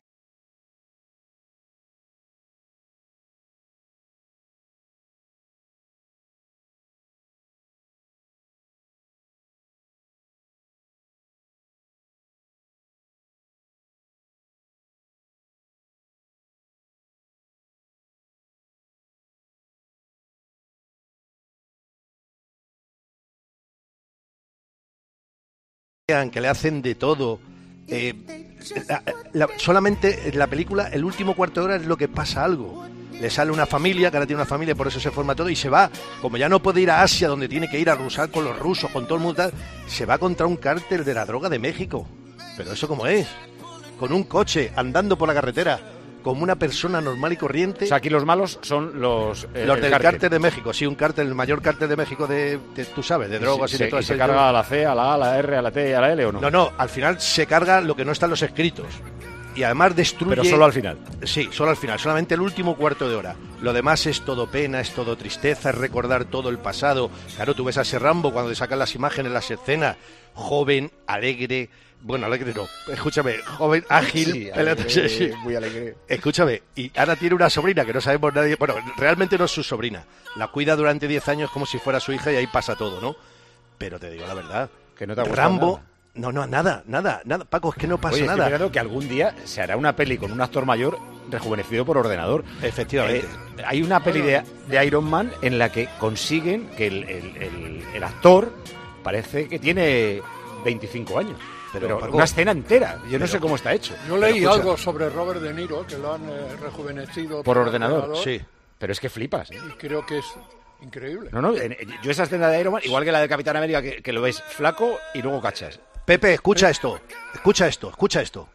que le hacen de todo. Eh, la, la, solamente en la película, el último cuarto de hora es lo que pasa algo. le sale una familia, que ahora tiene una familia, por eso se forma todo, y se va, como ya no puede ir a Asia, donde tiene que ir a rusar con los rusos, con todo el mundo, se va contra un cártel de la droga de México. Pero eso cómo es, con un coche, andando por la carretera, como una persona normal y corriente. O sea, aquí los malos son los... Eh, los del cártel. cártel de México, sí, un cártel, el mayor cártel de México de, de tú sabes, de drogas y, y de se, todo y eso. se carga a la C, a la A, a la R, a la T y a la L, ¿o no? No, no, al final se carga lo que no está en los escritos. Y además destruye... Pero solo al final. Sí, solo al final, solamente el último cuarto de hora. Lo demás es todo pena, es todo tristeza, es recordar todo el pasado. Claro, tú ves a ese Rambo cuando te sacan las imágenes, las escenas, joven, alegre... Bueno, alegre no, escúchame, joven, ágil, sí, alegre, sí, sí. muy alegre. Escúchame, y ahora tiene una sobrina que no sabemos nadie, bueno, realmente no es su sobrina, la cuida durante diez años como si fuera su hija y ahí pasa todo, ¿no? Pero te digo la verdad, que no te ha gustado Rambo, nada. no, no, nada, nada, nada, Paco, es que no pasa Oye, nada. Estoy que algún día se hará una peli con un actor mayor rejuvenecido por ordenador. Efectivamente. Eh, hay una peli de, de Iron Man en la que consiguen que el, el, el, el actor parece que tiene veinticinco años. Pero, pero Paco, una escena entera. Yo pero, no sé cómo está hecho. Yo leí algo sobre Robert De Niro, que lo han eh, rejuvenecido por, por ordenador. ordenador. Sí. Pero es que flipas. ¿eh? Y creo que es increíble. No, no, yo esa escena de Iron Man, igual que la de Capitán América, que, que lo ves flaco y luego cachas. Pepe, escucha esto. Escucha esto, escucha esto.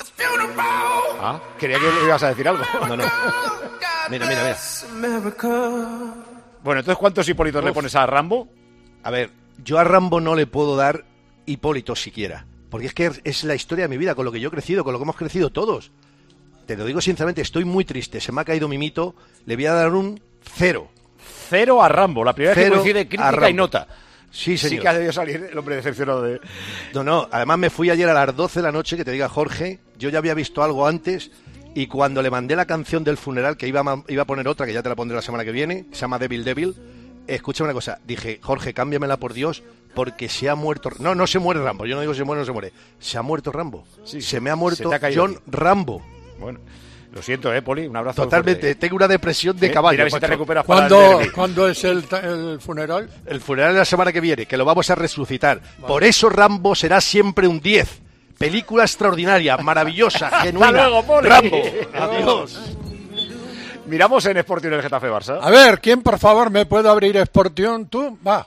Ah, creía que le ibas a decir algo. No, no. Mira, mira, mira. Bueno, entonces, ¿cuántos Hipólitos Uf. le pones a Rambo? A ver, yo a Rambo no le puedo dar Hipólitos siquiera. Porque es que es la historia de mi vida, con lo que yo he crecido, con lo que hemos crecido todos. Te lo digo sinceramente, estoy muy triste, se me ha caído mi mito, le voy a dar un cero. Cero a Rambo, la primera vez cero que coincide crítica y nota. Sí, señor. Sí que ha debido salir el hombre decepcionado de... No, no, además me fui ayer a las doce de la noche, que te diga Jorge, yo ya había visto algo antes, y cuando le mandé la canción del funeral, que iba a, iba a poner otra, que ya te la pondré la semana que viene, se llama Devil Devil, escúchame una cosa, dije, Jorge, cámbiamela por Dios, porque se ha muerto... No, no se muere Rambo, yo no digo se muere, no se muere. Se ha muerto Rambo. Sí, se me ha muerto John Rambo. Bueno, lo siento, eh, Poli, un abrazo. Totalmente, tengo una depresión de ¿Eh? caballo. Mira a ver si te recuperas ¿Cuándo, para el ¿Cuándo es el, el funeral? El funeral es la semana que viene, que lo vamos a resucitar. Vale. Por eso Rambo será siempre un diez. Película extraordinaria, maravillosa, genuina. Hasta luego, Poli. Rambo, adiós. Miramos en Sportium el Getafe Barça. A ver, ¿quién por favor me puede abrir Sportium? ¿Tú? Va.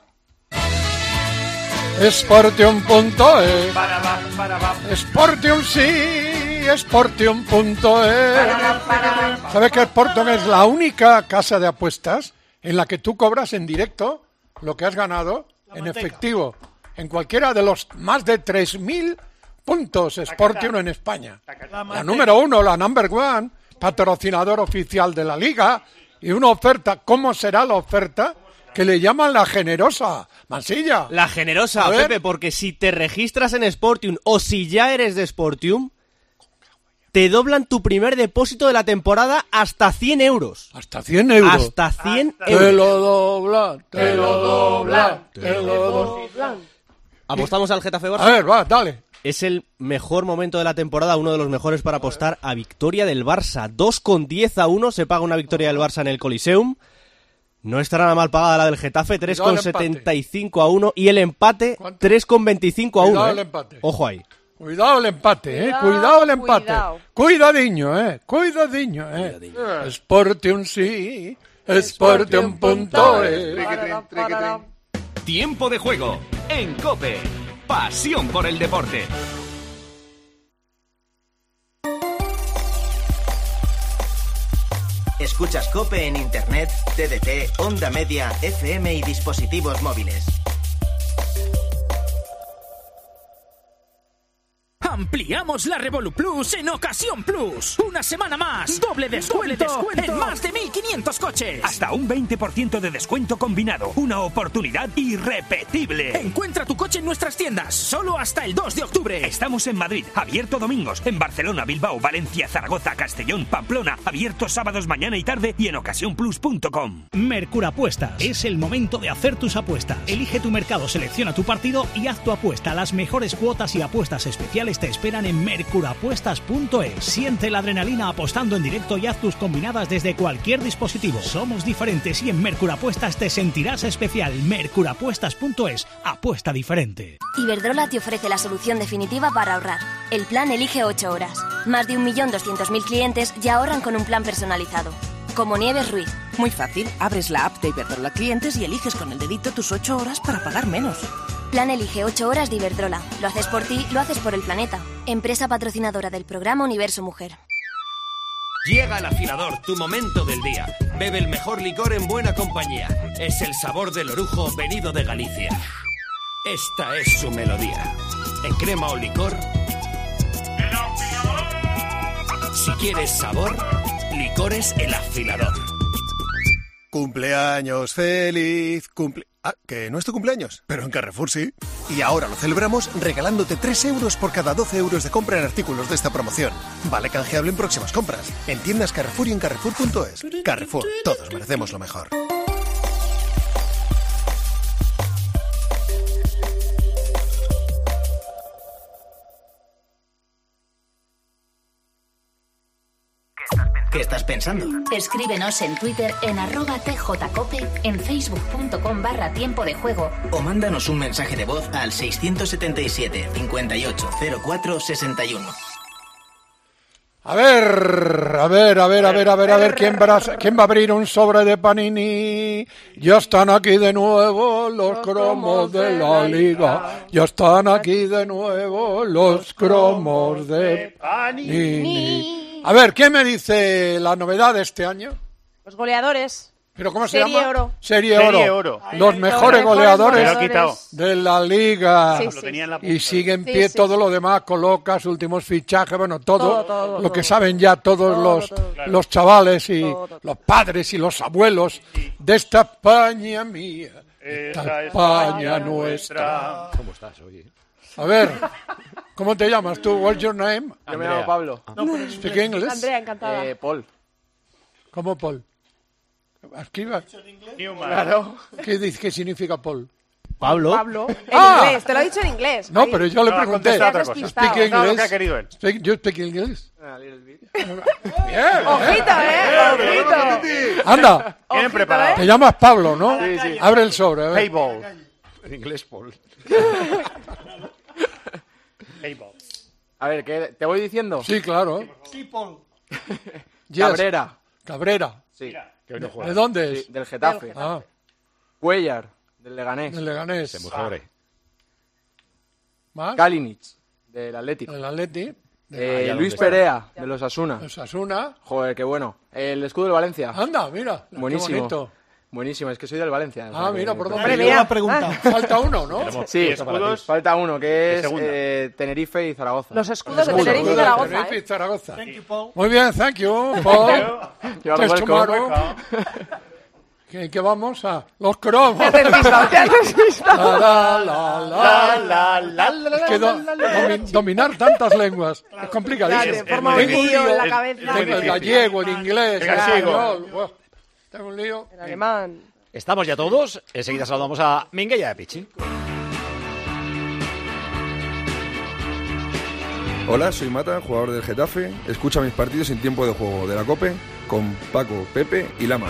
Sportium punto es. Sportium sí, Sportium punto es. ¿Sabes que Sportium es la única casa de apuestas en la que tú cobras en directo lo que has ganado en efectivo en cualquiera de los más de tres mil puntos Sportium en España? La número uno, la number one, patrocinador oficial de la liga, y una oferta. ¿Cómo será la oferta? Que le llaman la generosa, Mansilla. La generosa, Pepe, porque si te registras en Sportium o si ya eres de Sportium, te doblan tu primer depósito de la temporada hasta cien euros. ¿Hasta cien euros? Hasta cien hasta euros. Te lo doblan, te lo doblan, te lo doblan. ¿Apostamos al Getafe Barça? A ver, va, dale. Es el mejor momento de la temporada, uno de los mejores para apostar a victoria del Barça. dos con diez a uno se paga una victoria del Barça en el Coliseum. No estará nada mal pagada la del Getafe, tres con setenta y cinco a uno. Y el empate, tres con veinticinco a uno. Cuidado ¿eh? el empate. Ojo ahí. Cuidado el empate, ¿eh? Cuidado, cuidado el empate. Cuidado. Cuidadiño, ¿eh? Cuidadiño, ¿eh? Cuidadiño. Sportium sí, Sportium punto es. Tiempo de juego en COPE. Pasión por el deporte. Escuchas COPE en Internet, T D T, Onda Media, F M y dispositivos móviles. Ampliamos la Revolu Plus en Ocasión Plus. Una semana más. Doble descuento, Doble descuento en más de mil quinientos coches. Hasta un veinte por ciento de descuento combinado. Una oportunidad irrepetible. Encuentra tu coche en nuestras tiendas. Solo hasta el dos de octubre. Estamos en Madrid, abierto domingos. En Barcelona, Bilbao, Valencia, Zaragoza, Castellón, Pamplona. Abierto sábados, mañana y tarde. Y en ocasión plus punto com. Mercurapuestas. Es el momento de hacer tus apuestas. Elige tu mercado, selecciona tu partido y haz tu apuesta. Las mejores cuotas y apuestas especiales te esperan en mercurapuestas punto es. Siente la adrenalina apostando en directo y haz tus combinadas desde cualquier dispositivo. Somos diferentes y en Mercurapuestas te sentirás especial. mercurapuestas punto es. Apuesta diferente. Iberdrola te ofrece la solución definitiva para ahorrar. El plan Elige ocho horas. Más de un millón doscientos mil clientes ya ahorran con un plan personalizado. como Nieves Ruiz. Muy fácil, abres la app de Iberdrola Clientes y eliges con el dedito tus ocho horas para pagar menos. Plan Elige ocho horas de Iberdrola. Lo haces por ti, lo haces por el planeta. Empresa patrocinadora del programa Universo Mujer. Llega el afilador, tu momento del día. Bebe el mejor licor en buena compañía. Es el sabor del orujo venido de Galicia. Esta es su melodía. En crema o licor. Si quieres sabor, Licores El Afilador. Cumpleaños feliz, cumple... Ah, que no es tu cumpleaños, pero en Carrefour sí. Y ahora lo celebramos regalándote tres euros por cada doce euros de compra en artículos de esta promoción. Vale canjeable en próximas compras. En tiendas Carrefour y en Carrefour punto es. Carrefour, todos merecemos lo mejor. ¿Qué estás pensando? Escríbenos en Twitter en arroba tjcope, en facebook.com barra tiempo de juego. O mándanos un mensaje de voz al seiscientos setenta y siete, cincuenta y ocho, cero cuatro, sesenta y uno. A ver, a ver, a ver, a ver, a ver, a ver, ¿quién va a, quién va a abrir un sobre de Panini? Ya están aquí de nuevo los cromos de la Liga. Ya están aquí de nuevo los cromos de Panini. A ver, ¿qué me dice la novedad de este año? Los goleadores. ¿Pero cómo se Serie llama? Oro. Serie, Serie Oro. Oro. Los mejores Los goleadores mejores goleadores. de la Liga. Sí, sí. Lo tenía en la punta. Y sigue en Sí, pie sí, todo sí. lo demás, colocas, últimos fichajes, bueno, todo, Todo, todo, lo todo. que saben ya todos Todo, los, todo. Claro. los chavales y Todo, todo. los padres y los abuelos de esta España mía, esta España nuestra. ¿Cómo estás, oye? A ver, ¿cómo te llamas tú? What's your name? Yo me llamo Pablo. Speak English. Andrea, encantada. Eh, Paul. ¿Cómo Paul? Escriba. Claro. ¿Qué, dice, ¿Qué significa Paul? Pablo. Pablo. En Ah. inglés, te lo ha dicho en inglés. No, Ahí. pero yo le No, pregunté. contesta otra cosa. Despistado. Speak No, lo English. que ha querido él. Speak, you speak English. A little bit. Bien. Ojito, eh. Ojito. Anda, Tienen Ojito, preparado. ¿eh? te llamas Pablo, ¿no? Sí, sí. Abre el sobre, a ver. Payball. En inglés, Paul. Payball. A ver, ¿qué, ¿te voy diciendo? Sí, claro. Sí, Paul. Yes. Cabrera. Cabrera. Sí. Que hoy no juega. ¿De dónde es? Sí, del Getafe. Ah, Cuellar, del Leganés. del Leganés. Se mujore. ¿Más? Kalinic, del Atlético. Del Atleti. Eh, Allá Luis donde Perea, de los Asuna. Osasuna. Joder, qué bueno. El escudo del Valencia. Anda, mira. Buenísimo. Qué bonito. Buenísimo, es que soy del Valencia. o Ah, sea mira, que- por perfecto. dónde. Hombre, Yo mira. la pregunta. Falta uno, ¿no? Tenemos Sí, puesto para ti. escudos. Falta uno, que es segunda. eh, Tenerife y Zaragoza. Los escudos de Escudo Tenerife y de Zaragoza, Tenerife y ¿eh? Zaragoza. Thank you, Paul. Muy bien, thank you, Paul. You're Thanks, welcome. tomorrow. ¿Qué, qué vamos a? Los cromos. Te has despistado, te has despistado. La, la, la, La, la, la, la, Es que do- domi- dominar tantas lenguas es complicadísimo. Claro, te forma un Tengo un lío en lío, la es- cabeza. es muy tengo el difícil. gallego, el inglés, El el gallego. español. Buah, tengo un lío. El alemán. Estamos ya todos. Enseguida saludamos a Minguella de Pichi. Hola, soy Mata, jugador del Getafe. Escucha mis partidos en tiempo de juego de la COPE con Paco, Pepe y Lama.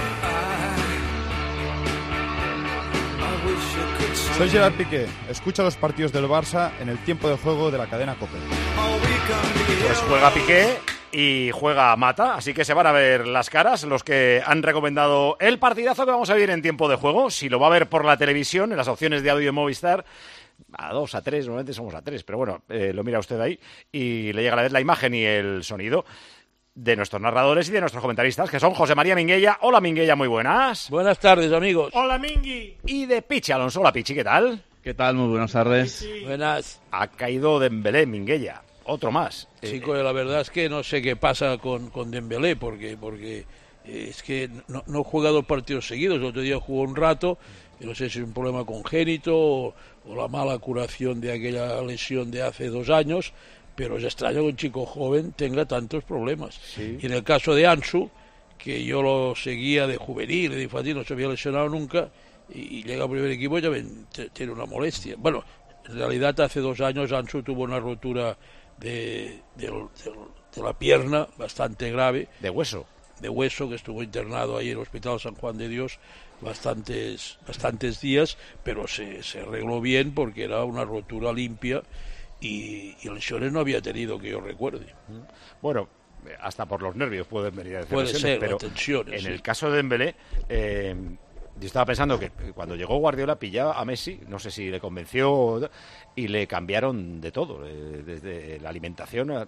Soy Gerard Piqué. Escucha los partidos del Barça en el tiempo de juego de la cadena COPE. Pues juega Piqué y juega Mata, así que se van a ver las caras los que han recomendado el partidazo que vamos a vivir en tiempo de juego. Si lo va a ver por la televisión, en las opciones de audio de Movistar, a dos, a tres, normalmente somos a tres, pero bueno, eh, lo mira usted ahí y le llega a la vez la imagen y el sonido de nuestros narradores y de nuestros comentaristas, que son José María Minguella. Hola, Minguella, muy buenas. Buenas tardes, amigos. Hola, Mingui. Y de Pichi Alonso. Hola, Pichi, ¿qué tal? ¿Qué tal? Muy buenas tardes. Buenas. Ha caído Dembélé, Minguella. Otro más. Chico, la verdad es que no sé qué pasa con, con Dembélé, porque, porque eh, es que no, no juega dos partidos seguidos. El otro día jugó un rato, y no sé si es un problema congénito o, o la mala curación de aquella lesión de hace dos años, pero es extraño que un chico joven tenga tantos problemas. Sí. Y en el caso de Ansu, que yo lo seguía de juvenil, de infantil, no se había lesionado nunca, y, y llega al primer equipo y ya ven, t- tiene una molestia. Bueno, en realidad hace dos años Ansu tuvo una rotura de, de, de, de la pierna bastante grave. De hueso. De hueso, que estuvo internado ahí en el Hospital San Juan de Dios bastantes, bastantes días, pero se, se arregló bien porque era una rotura limpia y, y lesiones no había tenido que yo recuerde. Bueno, hasta por los nervios pueden venir a decir Puede lesiones, ser, pero tensiones, en sí. el caso de Dembélé, eh, yo estaba pensando que cuando llegó Guardiola pillaba a Messi, no sé si le convenció, y le cambiaron de todo, eh, desde la alimentación, eh,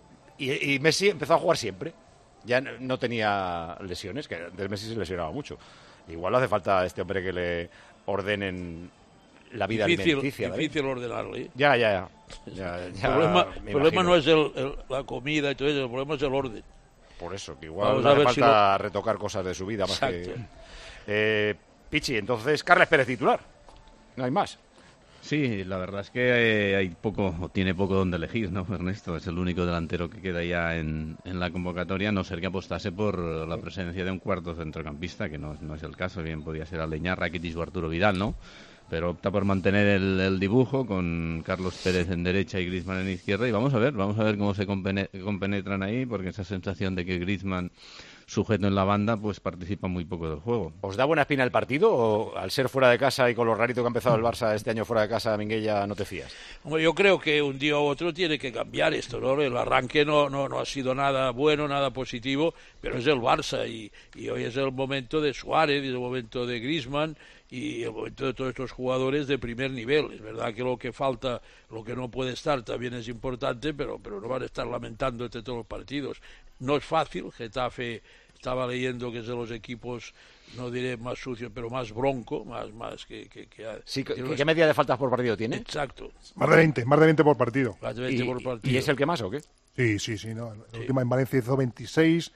y, y Messi empezó a jugar siempre. Ya no tenía lesiones, que del Messi se lesionaba mucho. Igual le hace falta a este hombre que le ordenen la vida difícil, alimenticia. Difícil ¿verdad? ordenarle. ¿eh? Ya, ya, ya. ya, ya el problema, me problema imagino. no es el, el, la comida y todo eso, el problema es el orden. Por eso, que igual Vamos le a hace ver si falta lo- retocar cosas de su vida más Exacto. que... Eh, Pichi, entonces, Carles Pérez titular. No hay más. Sí, la verdad es que eh, hay poco, o tiene poco donde elegir, ¿no, Ernesto? Es el único delantero que queda ya en, en la convocatoria, a no ser que apostase por la presencia de un cuarto centrocampista, que no, no es el caso, bien podría ser Aleñá, Rakitic o Arturo Vidal, ¿no? Pero opta por mantener el, el dibujo con Carlos Pérez en derecha y Griezmann en izquierda, y vamos a ver, vamos a ver cómo se compene- compenetran ahí, porque esa sensación de que Griezmann, sujeto en la banda, pues participa muy poco del juego. ¿Os da buena espina el partido o al ser fuera de casa y con lo rarito que ha empezado el Barça este año fuera de casa, Minguella, no te fías? Hombre, yo creo que un día u otro tiene que cambiar esto, ¿no? El arranque no, no, no ha sido nada bueno, nada positivo, pero es el Barça y, y hoy es el momento de Suárez, y es el momento de Griezmann y el momento de todos estos jugadores de primer nivel. Es verdad que lo que falta, lo que no puede estar también es importante, pero, pero no van a estar lamentando entre todos los partidos. No es fácil, Getafe estaba leyendo que es de los equipos, no diré más sucios, pero más bronco, más, más que... que, que Sí, ¿qué, tiene ¿qué media de faltas por partido tiene? Exacto. Más de veinte, más de veinte por partido. Más de veinte ¿Y, por partido. ¿Y es el que más o qué? Sí, sí, sí. No. La última en Valencia hizo veintiséis.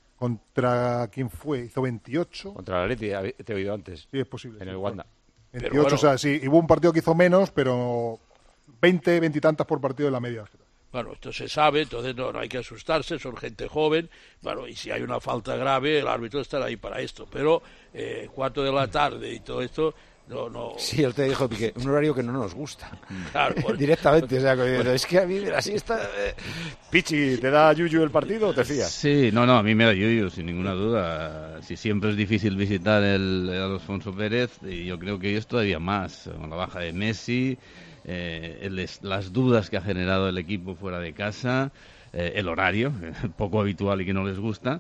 ¿Contra quién fue? Hizo veintiocho. Contra la Atleti, te he oído antes. Sí, es posible. En sí, el Wanda. veintiocho, Pero bueno. o sea, sí. Hubo un partido que hizo menos, pero veinte, veinte y tantas por partido en la media. Bueno, esto se sabe, entonces no, no hay que asustarse, son gente joven, bueno, y si hay una falta grave, el árbitro estará ahí para esto, pero eh, cuatro de la tarde y todo esto, no, no... Sí, él te dijo, Piqué, un horario que no nos gusta. Claro, bueno. Directamente, o sea, que- es que a mí de la siesta... eh, Pichi, ¿te da yuyu el partido o te fías? Sí, no, no, a mí me da yuyu, sin ninguna duda. Si siempre es difícil visitar el, el Alfonso Pérez, y yo creo que hoy es todavía más, con la baja de Messi, eh, el- las dudas que ha generado el equipo fuera de casa, eh, el horario, poco habitual y que no les gusta,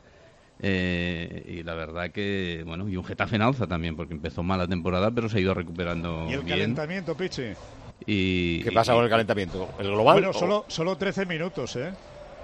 eh, y la verdad que, bueno, y un Getafe en alza también, porque empezó mal la temporada, pero se ha ido recuperando ¿Y el bien. calentamiento, Pichi? Y, ¿Qué pasa y- con el calentamiento? ¿El global? Bueno, o- solo, solo trece minutos, ¿eh?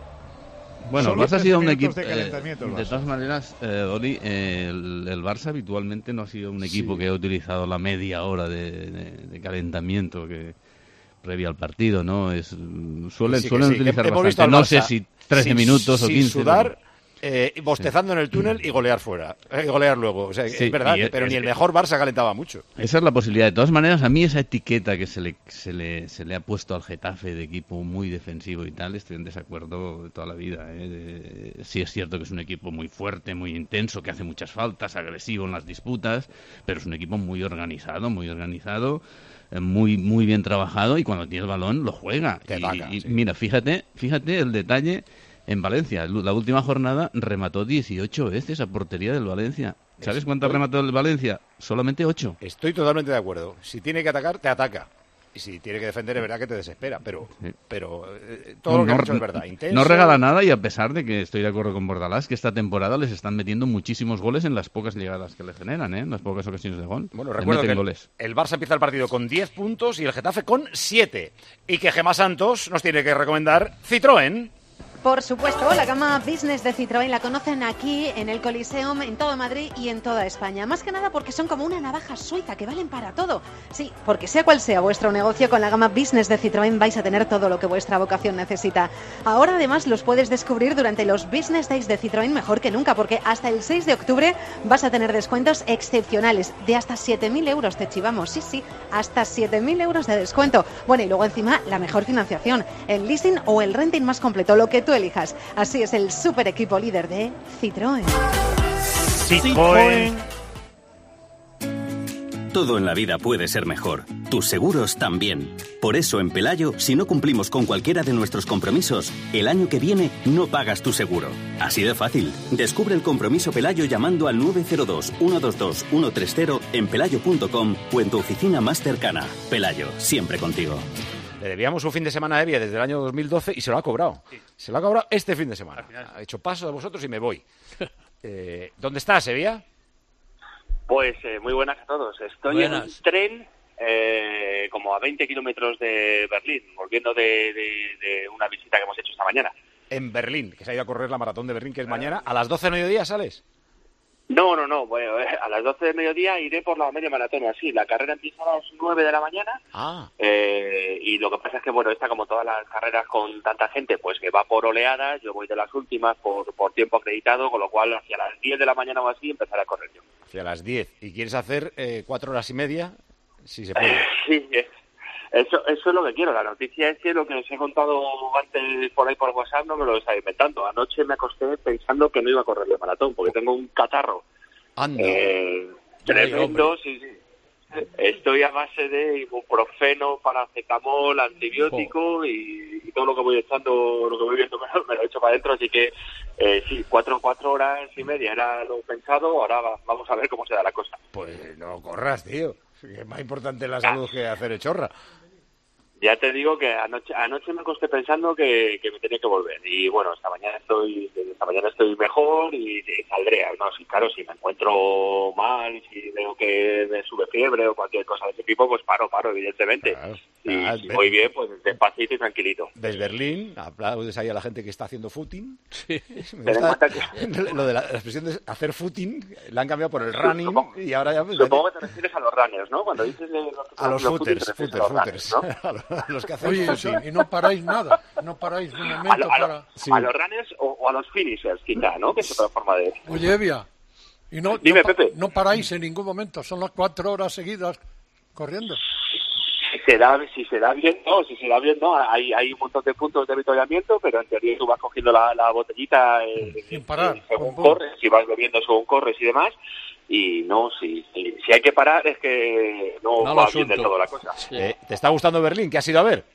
Bueno, Solo el Barça ha trece sido un minutos equipo. de calentamiento el eh, de Barça. todas maneras, eh, Oli, eh, el, el Barça habitualmente no ha sido un equipo que ha utilizado la media hora de, de- de calentamiento que previa al partido, ¿no? Es suelen Sí, que suelen sí, que utilizar hemos visto bastante. al No sé Barça si trece sin- minutos o sin quince. sudar, eh, bostezando en el túnel y golear fuera. Eh, golear luego. O sea, Sí, es verdad, y es- pero ni es- el mejor Barça calentaba mucho. Esa es la posibilidad. De todas maneras, a mí esa etiqueta que se le, se le, se le ha puesto al Getafe de equipo muy defensivo y tal, estoy en desacuerdo de toda la vida. ¿eh? De- sí es cierto que es un equipo muy fuerte, muy intenso, que hace muchas faltas, agresivo en las disputas, pero es un equipo muy organizado, muy organizado, eh, muy muy bien trabajado, y cuando tiene el balón lo juega. Te Y- ataca, y sí. mira, fíjate, fíjate el detalle. En Valencia, la última jornada remató dieciocho veces a portería del Valencia. ¿Sabes cuántas Estoy- remató el Valencia? Solamente ocho. Estoy totalmente de acuerdo. Si tiene que atacar, te ataca. Y si tiene que defender, es verdad que te desespera. Pero, pero eh, todo lo que no, ha hecho es verdad. Intenso. no regala nada, y a pesar de que estoy de acuerdo con Bordalás, que esta temporada les están metiendo muchísimos goles en las pocas llegadas que le generan, ¿eh? En las pocas ocasiones de gol. Bueno, Le recuerdo que meten el, goles. el Barça empieza el partido con diez puntos y el Getafe con siete. Y que Gemma Santos nos tiene que recomendar Citroën. Por supuesto, la gama Business de Citroën la conocen aquí en el Coliseum, en todo Madrid y en toda España. Más que nada porque son como una navaja suiza que valen para todo. Sí, porque sea cual sea vuestro negocio, con la gama Business de Citroën vais a tener todo lo que vuestra vocación necesita. Ahora además los puedes descubrir durante los Business Days de Citroën mejor que nunca, porque hasta el seis de octubre vas a tener descuentos excepcionales de hasta siete mil euros, te chivamos. Sí, sí, hasta siete mil euros de descuento. Bueno, y luego encima la mejor financiación, el leasing o el renting más completo, lo que tú elijas. Así es el super equipo líder de Citroën. Citroën. Todo en la vida puede ser mejor. Tus seguros también. Por eso en Pelayo, si no cumplimos con cualquiera de nuestros compromisos, el año que viene no pagas tu seguro. Así de fácil. Descubre el compromiso Pelayo llamando al nueve cero dos, uno dos dos, uno tres cero en pelayo punto com o en tu oficina más cercana. Pelayo, siempre contigo. Le debíamos un fin de semana a Evia desde el año dos mil doce y se lo ha cobrado. Sí. Se lo ha cobrado este fin de semana. Ha hecho paso de vosotros y me voy. eh, ¿Dónde estás, Evia? Pues eh, muy buenas a todos. Estoy buenas. en un tren eh, como a veinte kilómetros de Berlín, volviendo de, de, de una visita que hemos hecho esta mañana. En Berlín, que se ha ido a correr la maratón de Berlín, que es mañana. ¿A las doce de mediodía sales? No, no, no. Bueno, a las doce de mediodía iré por la media maratón, así. La carrera empieza a las nueve de la mañana. Ah. Eh, y lo que pasa es que, bueno, esta, como todas las carreras con tanta gente, pues que va por oleadas. Yo voy de las últimas por, por tiempo acreditado, con lo cual hacia las diez de la mañana o así empezaré a correr yo. Hacia las diez. ¿Y quieres hacer eh, cuatro horas y media? Si se puede. Sí, eso, eso es lo que quiero. La noticia es que lo que os he contado antes por ahí por WhatsApp no me lo estaba inventando. Anoche me acosté pensando que no iba a correr el maratón, porque tengo un catarro. Anda. Eh, tremendo, sí, sí. Estoy a base de ibuprofeno, paracetamol, antibiótico oh. y, y todo lo que voy echando, lo que voy viendo me lo, me lo echo para adentro, así que eh, sí, cuatro, cuatro horas y media era lo pensado, ahora va, vamos a ver cómo se da la cosa. Pues no corras, tío, es más importante la salud ah. que hacer chorra. Ya te digo que anoche anoche me acosté pensando que, que me tenía que volver y bueno, esta mañana estoy esta mañana estoy mejor y, y saldré. No, sí, claro, si me encuentro mal, si veo que me sube fiebre o cualquier cosa de ese tipo, pues paro, paro, evidentemente. Claro, y claro, si voy bien, pues despacito y tranquilito. Desde Berlín, aplaudes ahí a la gente que está haciendo footing. Sí. Me gusta que... Lo de la, la expresión de hacer footing, la han cambiado por el running supongo, y ahora ya... Supongo que te refieres a los runners, ¿no? Cuando dices... De los, a los, los footers, footers, footers. ¿no? Los que hacen Oye, footing. Sí, y no paráis nada, no paráis un momento a, lo, a, lo, para... Sí. a los runners o, o a los finishers, quizá, ¿no? Que es otra forma de... Oye, Evia, y no, Dime, no, Pepe. no paráis en ningún momento, son las cuatro horas seguidas corriendo. Si se da, si se da bien, no, si se da bien, no, hay, hay un montón de puntos de avituallamiento, pero en teoría tú vas cogiendo la, la botellita eh, sin parar, eh, según corres, si vas bebiendo según corres y demás, y no, si, si, si hay que parar es que no, no va bien del todo la cosa. Sí. Eh, ¿Te está gustando Berlín? ¿Qué has ido a ver?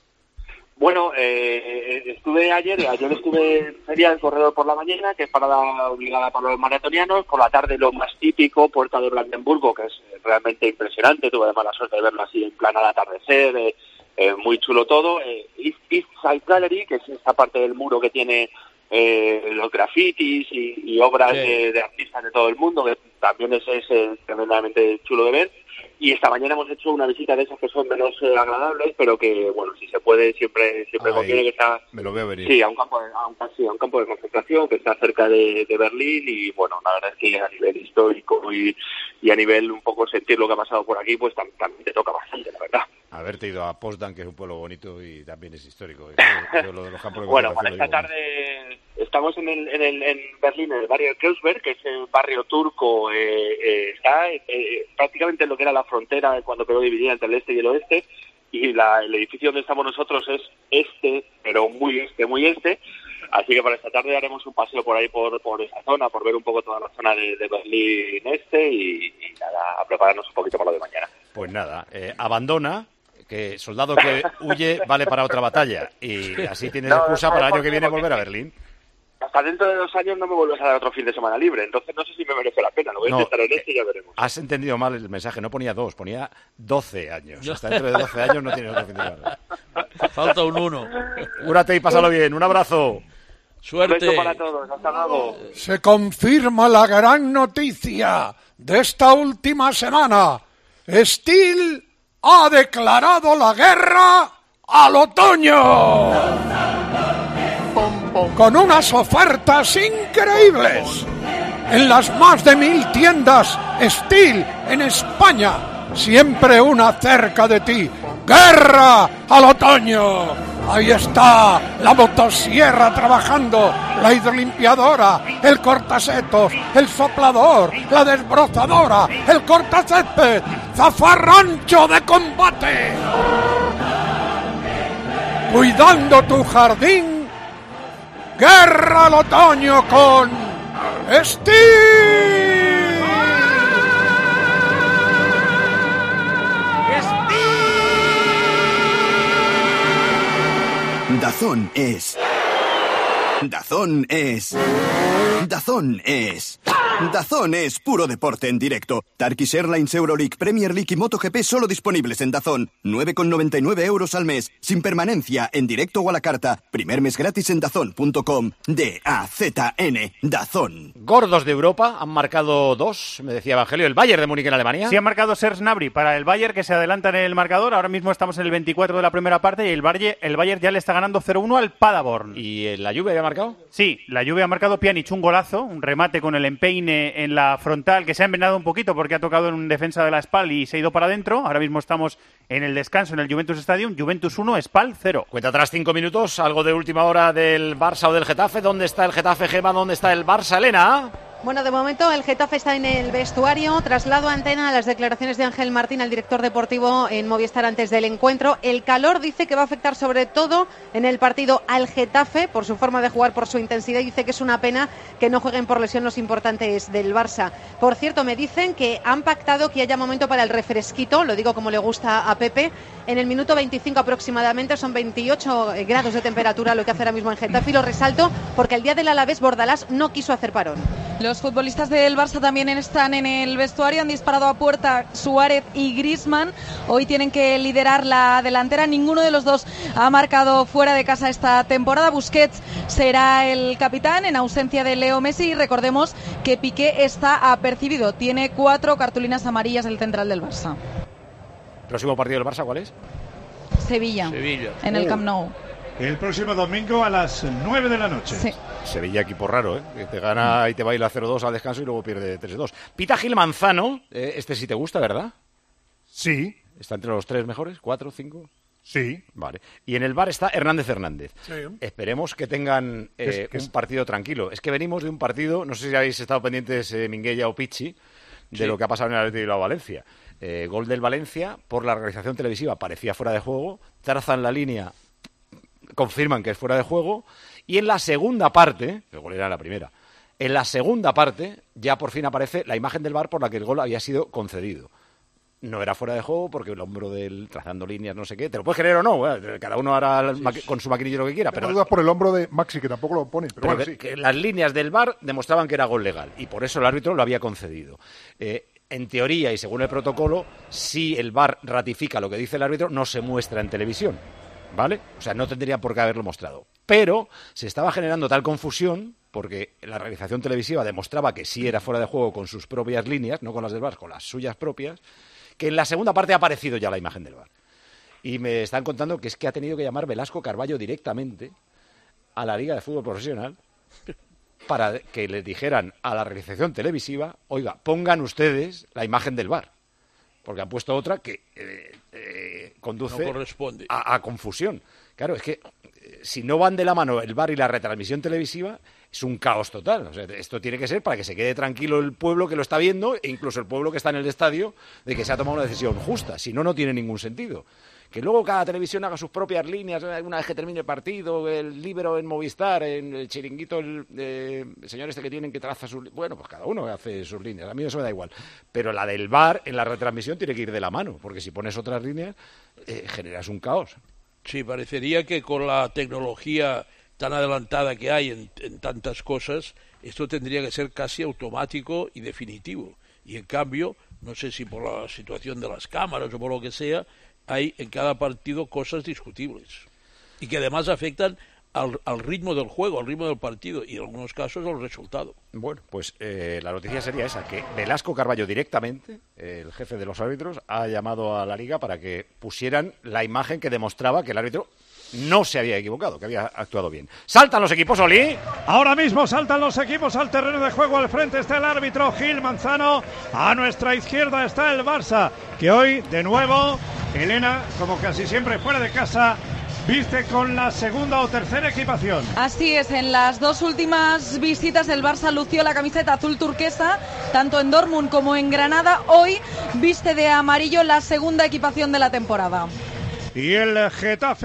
Bueno, eh, estuve ayer, ayer estuve en Feria del Corredor por la mañana, que es parada obligada para los maratonianos, por la tarde lo más típico, Puerta de Brandenburgo, que es realmente impresionante, tuve además la suerte de verlo así en plan al atardecer, eh, eh, muy chulo todo, eh, East, East Side Gallery, que es esta parte del muro que tiene eh, los grafitis y, y obras sí. de, de artistas de todo el mundo, que también es, es eh, tremendamente chulo de ver. Y esta mañana hemos hecho una visita de esas que son menos eh, agradables, pero que, bueno, si se puede, siempre siempre Ay, conviene que está... Me lo veo venir. Sí, a un campo de, a un, sí, a un campo de concentración que está cerca de, de Berlín y, bueno, la verdad es que a nivel histórico y, y a nivel un poco sentir lo que ha pasado por aquí, pues tam, también te toca bastante, la verdad. Haberte ido a Potsdam, que es un pueblo bonito y también es histórico. Yo, yo lo de los campos de bueno, para esta digo, tarde ¿no? Estamos en, el, en, el, en Berlín, en el barrio de Kreuzberg, que es el barrio turco, eh, eh, está eh, prácticamente en lo que era la frontera cuando quedó dividida entre el este y el oeste, y la, el edificio donde estamos nosotros es este, pero muy este, muy este, así que para esta tarde haremos un paseo por ahí, por, por esa zona, por ver un poco toda la zona de, de Berlín este, y, y nada, a prepararnos un poquito para lo de mañana. Pues nada, eh, abandona, que soldado que huye vale para otra batalla, y así tienes no, excusa no, para el año que viene volver a Berlín. Hasta dentro de dos años no me vuelves a dar otro fin de semana libre, entonces no sé si me merece la pena, lo voy a no, intentar en este y ya veremos. Has entendido mal el mensaje, no ponía dos, ponía doce años. Hasta dentro de doce años no tienes otro fin de semana. Falta un uno. Cúrate y pásalo bien, un abrazo. Suerte. Un beso para todos, hasta luego. Se confirma la gran noticia de esta última semana. Steel ha declarado la guerra al otoño. Con unas ofertas increíbles en las más de mil tiendas Steel en España, siempre una cerca de ti. ¡Guerra al otoño! Ahí está la motosierra trabajando, la hidrolimpiadora, el cortasetos, el soplador, la desbrozadora, el cortacésped, zafarrancho de combate. Cuidando tu jardín. ¡Guerra al otoño con Steel! Dazón es... Dazón es... Dazón es... DAZN es puro deporte en directo. Turkish Airlines, Euroleague, Premier League y MotoGP solo disponibles en DAZN. nueve con noventa y nueve euros al mes, sin permanencia, en directo o a la carta. Primer mes gratis en dazn punto com. D A Z N, DAZN. Gordos de Europa han marcado dos, me decía Evangelio, el Bayern de Múnich en Alemania. Sí, ha marcado Serge Gnabry para el Bayern, que se adelanta en el marcador. Ahora mismo estamos en el veinticuatro de la primera parte y el Bayern, el Bayern ya le está ganando cero uno al Paderborn. ¿Y la Juve había marcado? Sí, la Juve ha marcado Pjanic un golazo, un remate con el empeine en la frontal, que se ha envenenado un poquito porque ha tocado en un defensa de la Spal y se ha ido para adentro. Ahora mismo estamos en el descanso en el Juventus Stadium. Juventus uno, Spal cero. Cuenta atrás cinco minutos, algo de última hora del Barça o del Getafe. ¿Dónde está el Getafe, Gema? ¿Dónde está el Barça, Elena? Bueno, de momento el Getafe está en el vestuario. Traslado a antena a las declaraciones de Ángel Martín, el director deportivo en Movistar antes del encuentro. El calor dice que va a afectar sobre todo en el partido al Getafe por su forma de jugar, por su intensidad. Dice que es una pena que no jueguen por lesión los importantes del Barça. Por cierto, me dicen que han pactado que haya momento para el refresquito, lo digo como le gusta a Pepe, en el minuto veinticinco aproximadamente. Son veintiocho grados de temperatura lo que hace ahora mismo en Getafe, y lo resalto porque el día del Alavés Bordalás no quiso hacer parón. Los futbolistas del Barça también están en el vestuario, han disparado a puerta Suárez y Griezmann. Hoy tienen que liderar la delantera, ninguno de los dos ha marcado fuera de casa esta temporada. Busquets será el capitán en ausencia de Leo Messi, y recordemos que Piqué está apercibido, tiene cuatro cartulinas amarillas el central del Barça. ¿Próximo partido del Barça cuál es? Sevilla, Sevilla. en el Uh. Camp Nou. El próximo domingo a las nueve de la noche. Sí. Sevilla, equipo raro, ¿eh? Que te gana y te baila cero dos al descanso y luego pierde tres dos. Pita Gil Manzano, eh, este sí te gusta, ¿verdad? Sí. ¿Está entre los tres mejores? ¿Cuatro, cinco? Sí. Vale. Y en el bar está Hernández Hernández. Sí. Esperemos que tengan eh, Es que es- un partido tranquilo. Es que venimos de un partido, no sé si habéis estado pendientes, eh, Minguella o Pichi, de Sí. lo que ha pasado en el Atlético de Bilbao Valencia. Eh, gol del Valencia, por la realización televisiva parecía fuera de juego, trazan la línea, confirman que es fuera de juego, y en la segunda parte, el gol era en la primera, en la segunda parte ya por fin aparece la imagen del V A R por la que el gol había sido concedido. No era fuera de juego porque el hombro del trazando líneas, no sé qué, te lo puedes creer o no, bueno, cada uno hará el maqui- con su maquinillo lo que quiera, Tengo pero, dudas por el hombro de Maxi, que tampoco lo pone. Pero, pero bueno, que, sí. que las líneas del V A R demostraban que era gol legal y por eso el árbitro lo había concedido. Eh, en teoría y según el protocolo, si el V A R ratifica lo que dice el árbitro, no se muestra en televisión, ¿vale? O sea, no tendría por qué haberlo mostrado. Pero se estaba generando tal confusión, porque la realización televisiva demostraba que sí era fuera de juego con sus propias líneas, no con las del V A R, con las suyas propias, que en la segunda parte ha aparecido ya la imagen del V A R. Y me están contando que es que ha tenido que llamar Velasco Carballo directamente a la Liga de Fútbol Profesional para que le dijeran a la realización televisiva, oiga, pongan ustedes la imagen del V A R. Porque han puesto otra que eh, eh, conduce No corresponde. a, a confusión. Claro, es que eh, si no van de la mano el V A R y la retransmisión televisiva, es un caos total. O sea, esto tiene que ser para que se quede tranquilo el pueblo que lo está viendo e incluso el pueblo que está en el estadio de que se ha tomado una decisión justa. Si no, no tiene ningún sentido. Que luego cada televisión haga sus propias líneas, una vez que termine el partido, el líbero en Movistar, en el chiringuito, el, eh, el señor este que tienen que traza sus... Bueno, pues cada uno hace sus líneas, a mí eso me da igual. Pero la del V A R en la retransmisión tiene que ir de la mano, porque si pones otras líneas, eh, generas un caos. Sí, parecería que con la tecnología tan adelantada que hay en, en tantas cosas, esto tendría que ser casi automático y definitivo. Y en cambio, no sé si por la situación de las cámaras o por lo que sea, hay en cada partido cosas discutibles y que además afectan al, al ritmo del juego, al ritmo del partido y en algunos casos al resultado. Bueno, pues eh, la noticia sería esa, que Velasco Carballo directamente, eh, el jefe de los árbitros, ha llamado a la Liga para que pusieran la imagen que demostraba que el árbitro no se había equivocado, que había actuado bien. ¡Saltan los equipos, Oli! Ahora mismo saltan los equipos al terreno de juego. Al frente está el árbitro Gil Manzano. A nuestra izquierda está el Barça, que hoy, de nuevo, Elena, como casi siempre fuera de casa, viste con la segunda o tercera equipación. Así es, en las dos últimas visitas el Barça lució la camiseta azul turquesa, tanto en Dortmund como en Granada. Hoy viste de amarillo la segunda equipación de la temporada. Y el Getafe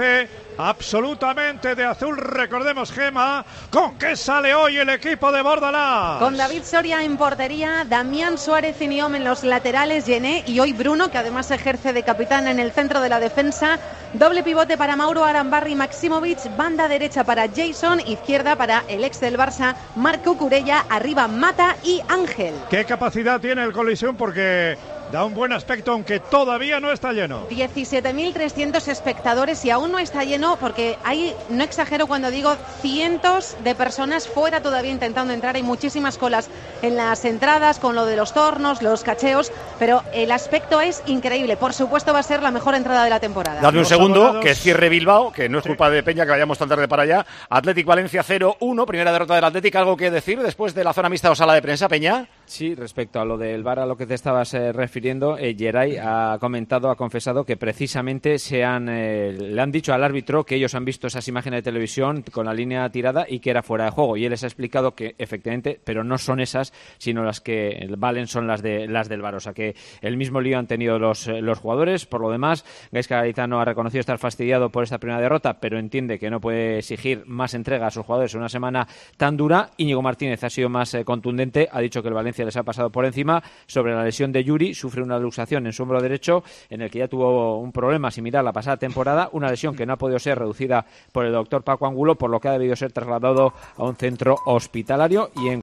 absolutamente de azul. Recordemos, Gema, ¿con qué sale hoy el equipo de Bordalás? Con David Soria en portería, Damián Suárez y Niom en los laterales, Gené y hoy Bruno, que además ejerce de capitán en el centro de la defensa. Doble pivote para Mauro Arambarri y Maximovic, banda derecha para Jason, izquierda para el ex del Barça, Marco Curella, arriba Mata y Ángel. ¿Qué capacidad tiene el Coliseum? Porque da un buen aspecto, aunque todavía no está lleno. diecisiete mil trescientos espectadores y aún no está lleno porque hay, no exagero cuando digo, cientos de personas fuera todavía intentando entrar. Hay muchísimas colas en las entradas con lo de los tornos, los cacheos, pero el aspecto es increíble. Por supuesto va a ser la mejor entrada de la temporada. Dame un segundo, abogados... que cierre Bilbao, que no es culpa de Peña que vayamos tan tarde para allá. Athletic Valencia cero uno, primera derrota del Athletic. ¿Algo que decir después de la zona mixta o sala de prensa, Peña? Sí, respecto a lo del V A R, a lo que te estabas eh, refiriendo, eh, Geray ha comentado, ha confesado que precisamente se han, eh, le han dicho al árbitro que ellos han visto esas imágenes de televisión con la línea tirada y que era fuera de juego. Y él les ha explicado que efectivamente, pero no son esas, sino las que valen son las de las del V A R. O sea que el mismo lío han tenido los, los jugadores. Por lo demás, Gaizka Garitano ha reconocido estar fastidiado por esta primera derrota, pero entiende que no puede exigir más entrega a sus jugadores en una semana tan dura. Íñigo Martínez ha sido más eh, contundente, ha dicho que el Valencia les ha pasado por encima. Sobre la lesión de Yuri, sufre una luxación en su hombro derecho, en el que ya tuvo un problema similar la pasada temporada, una lesión que no ha podido ser reducida por el doctor Paco Angulo, por lo que ha debido ser trasladado a un centro hospitalario. Y en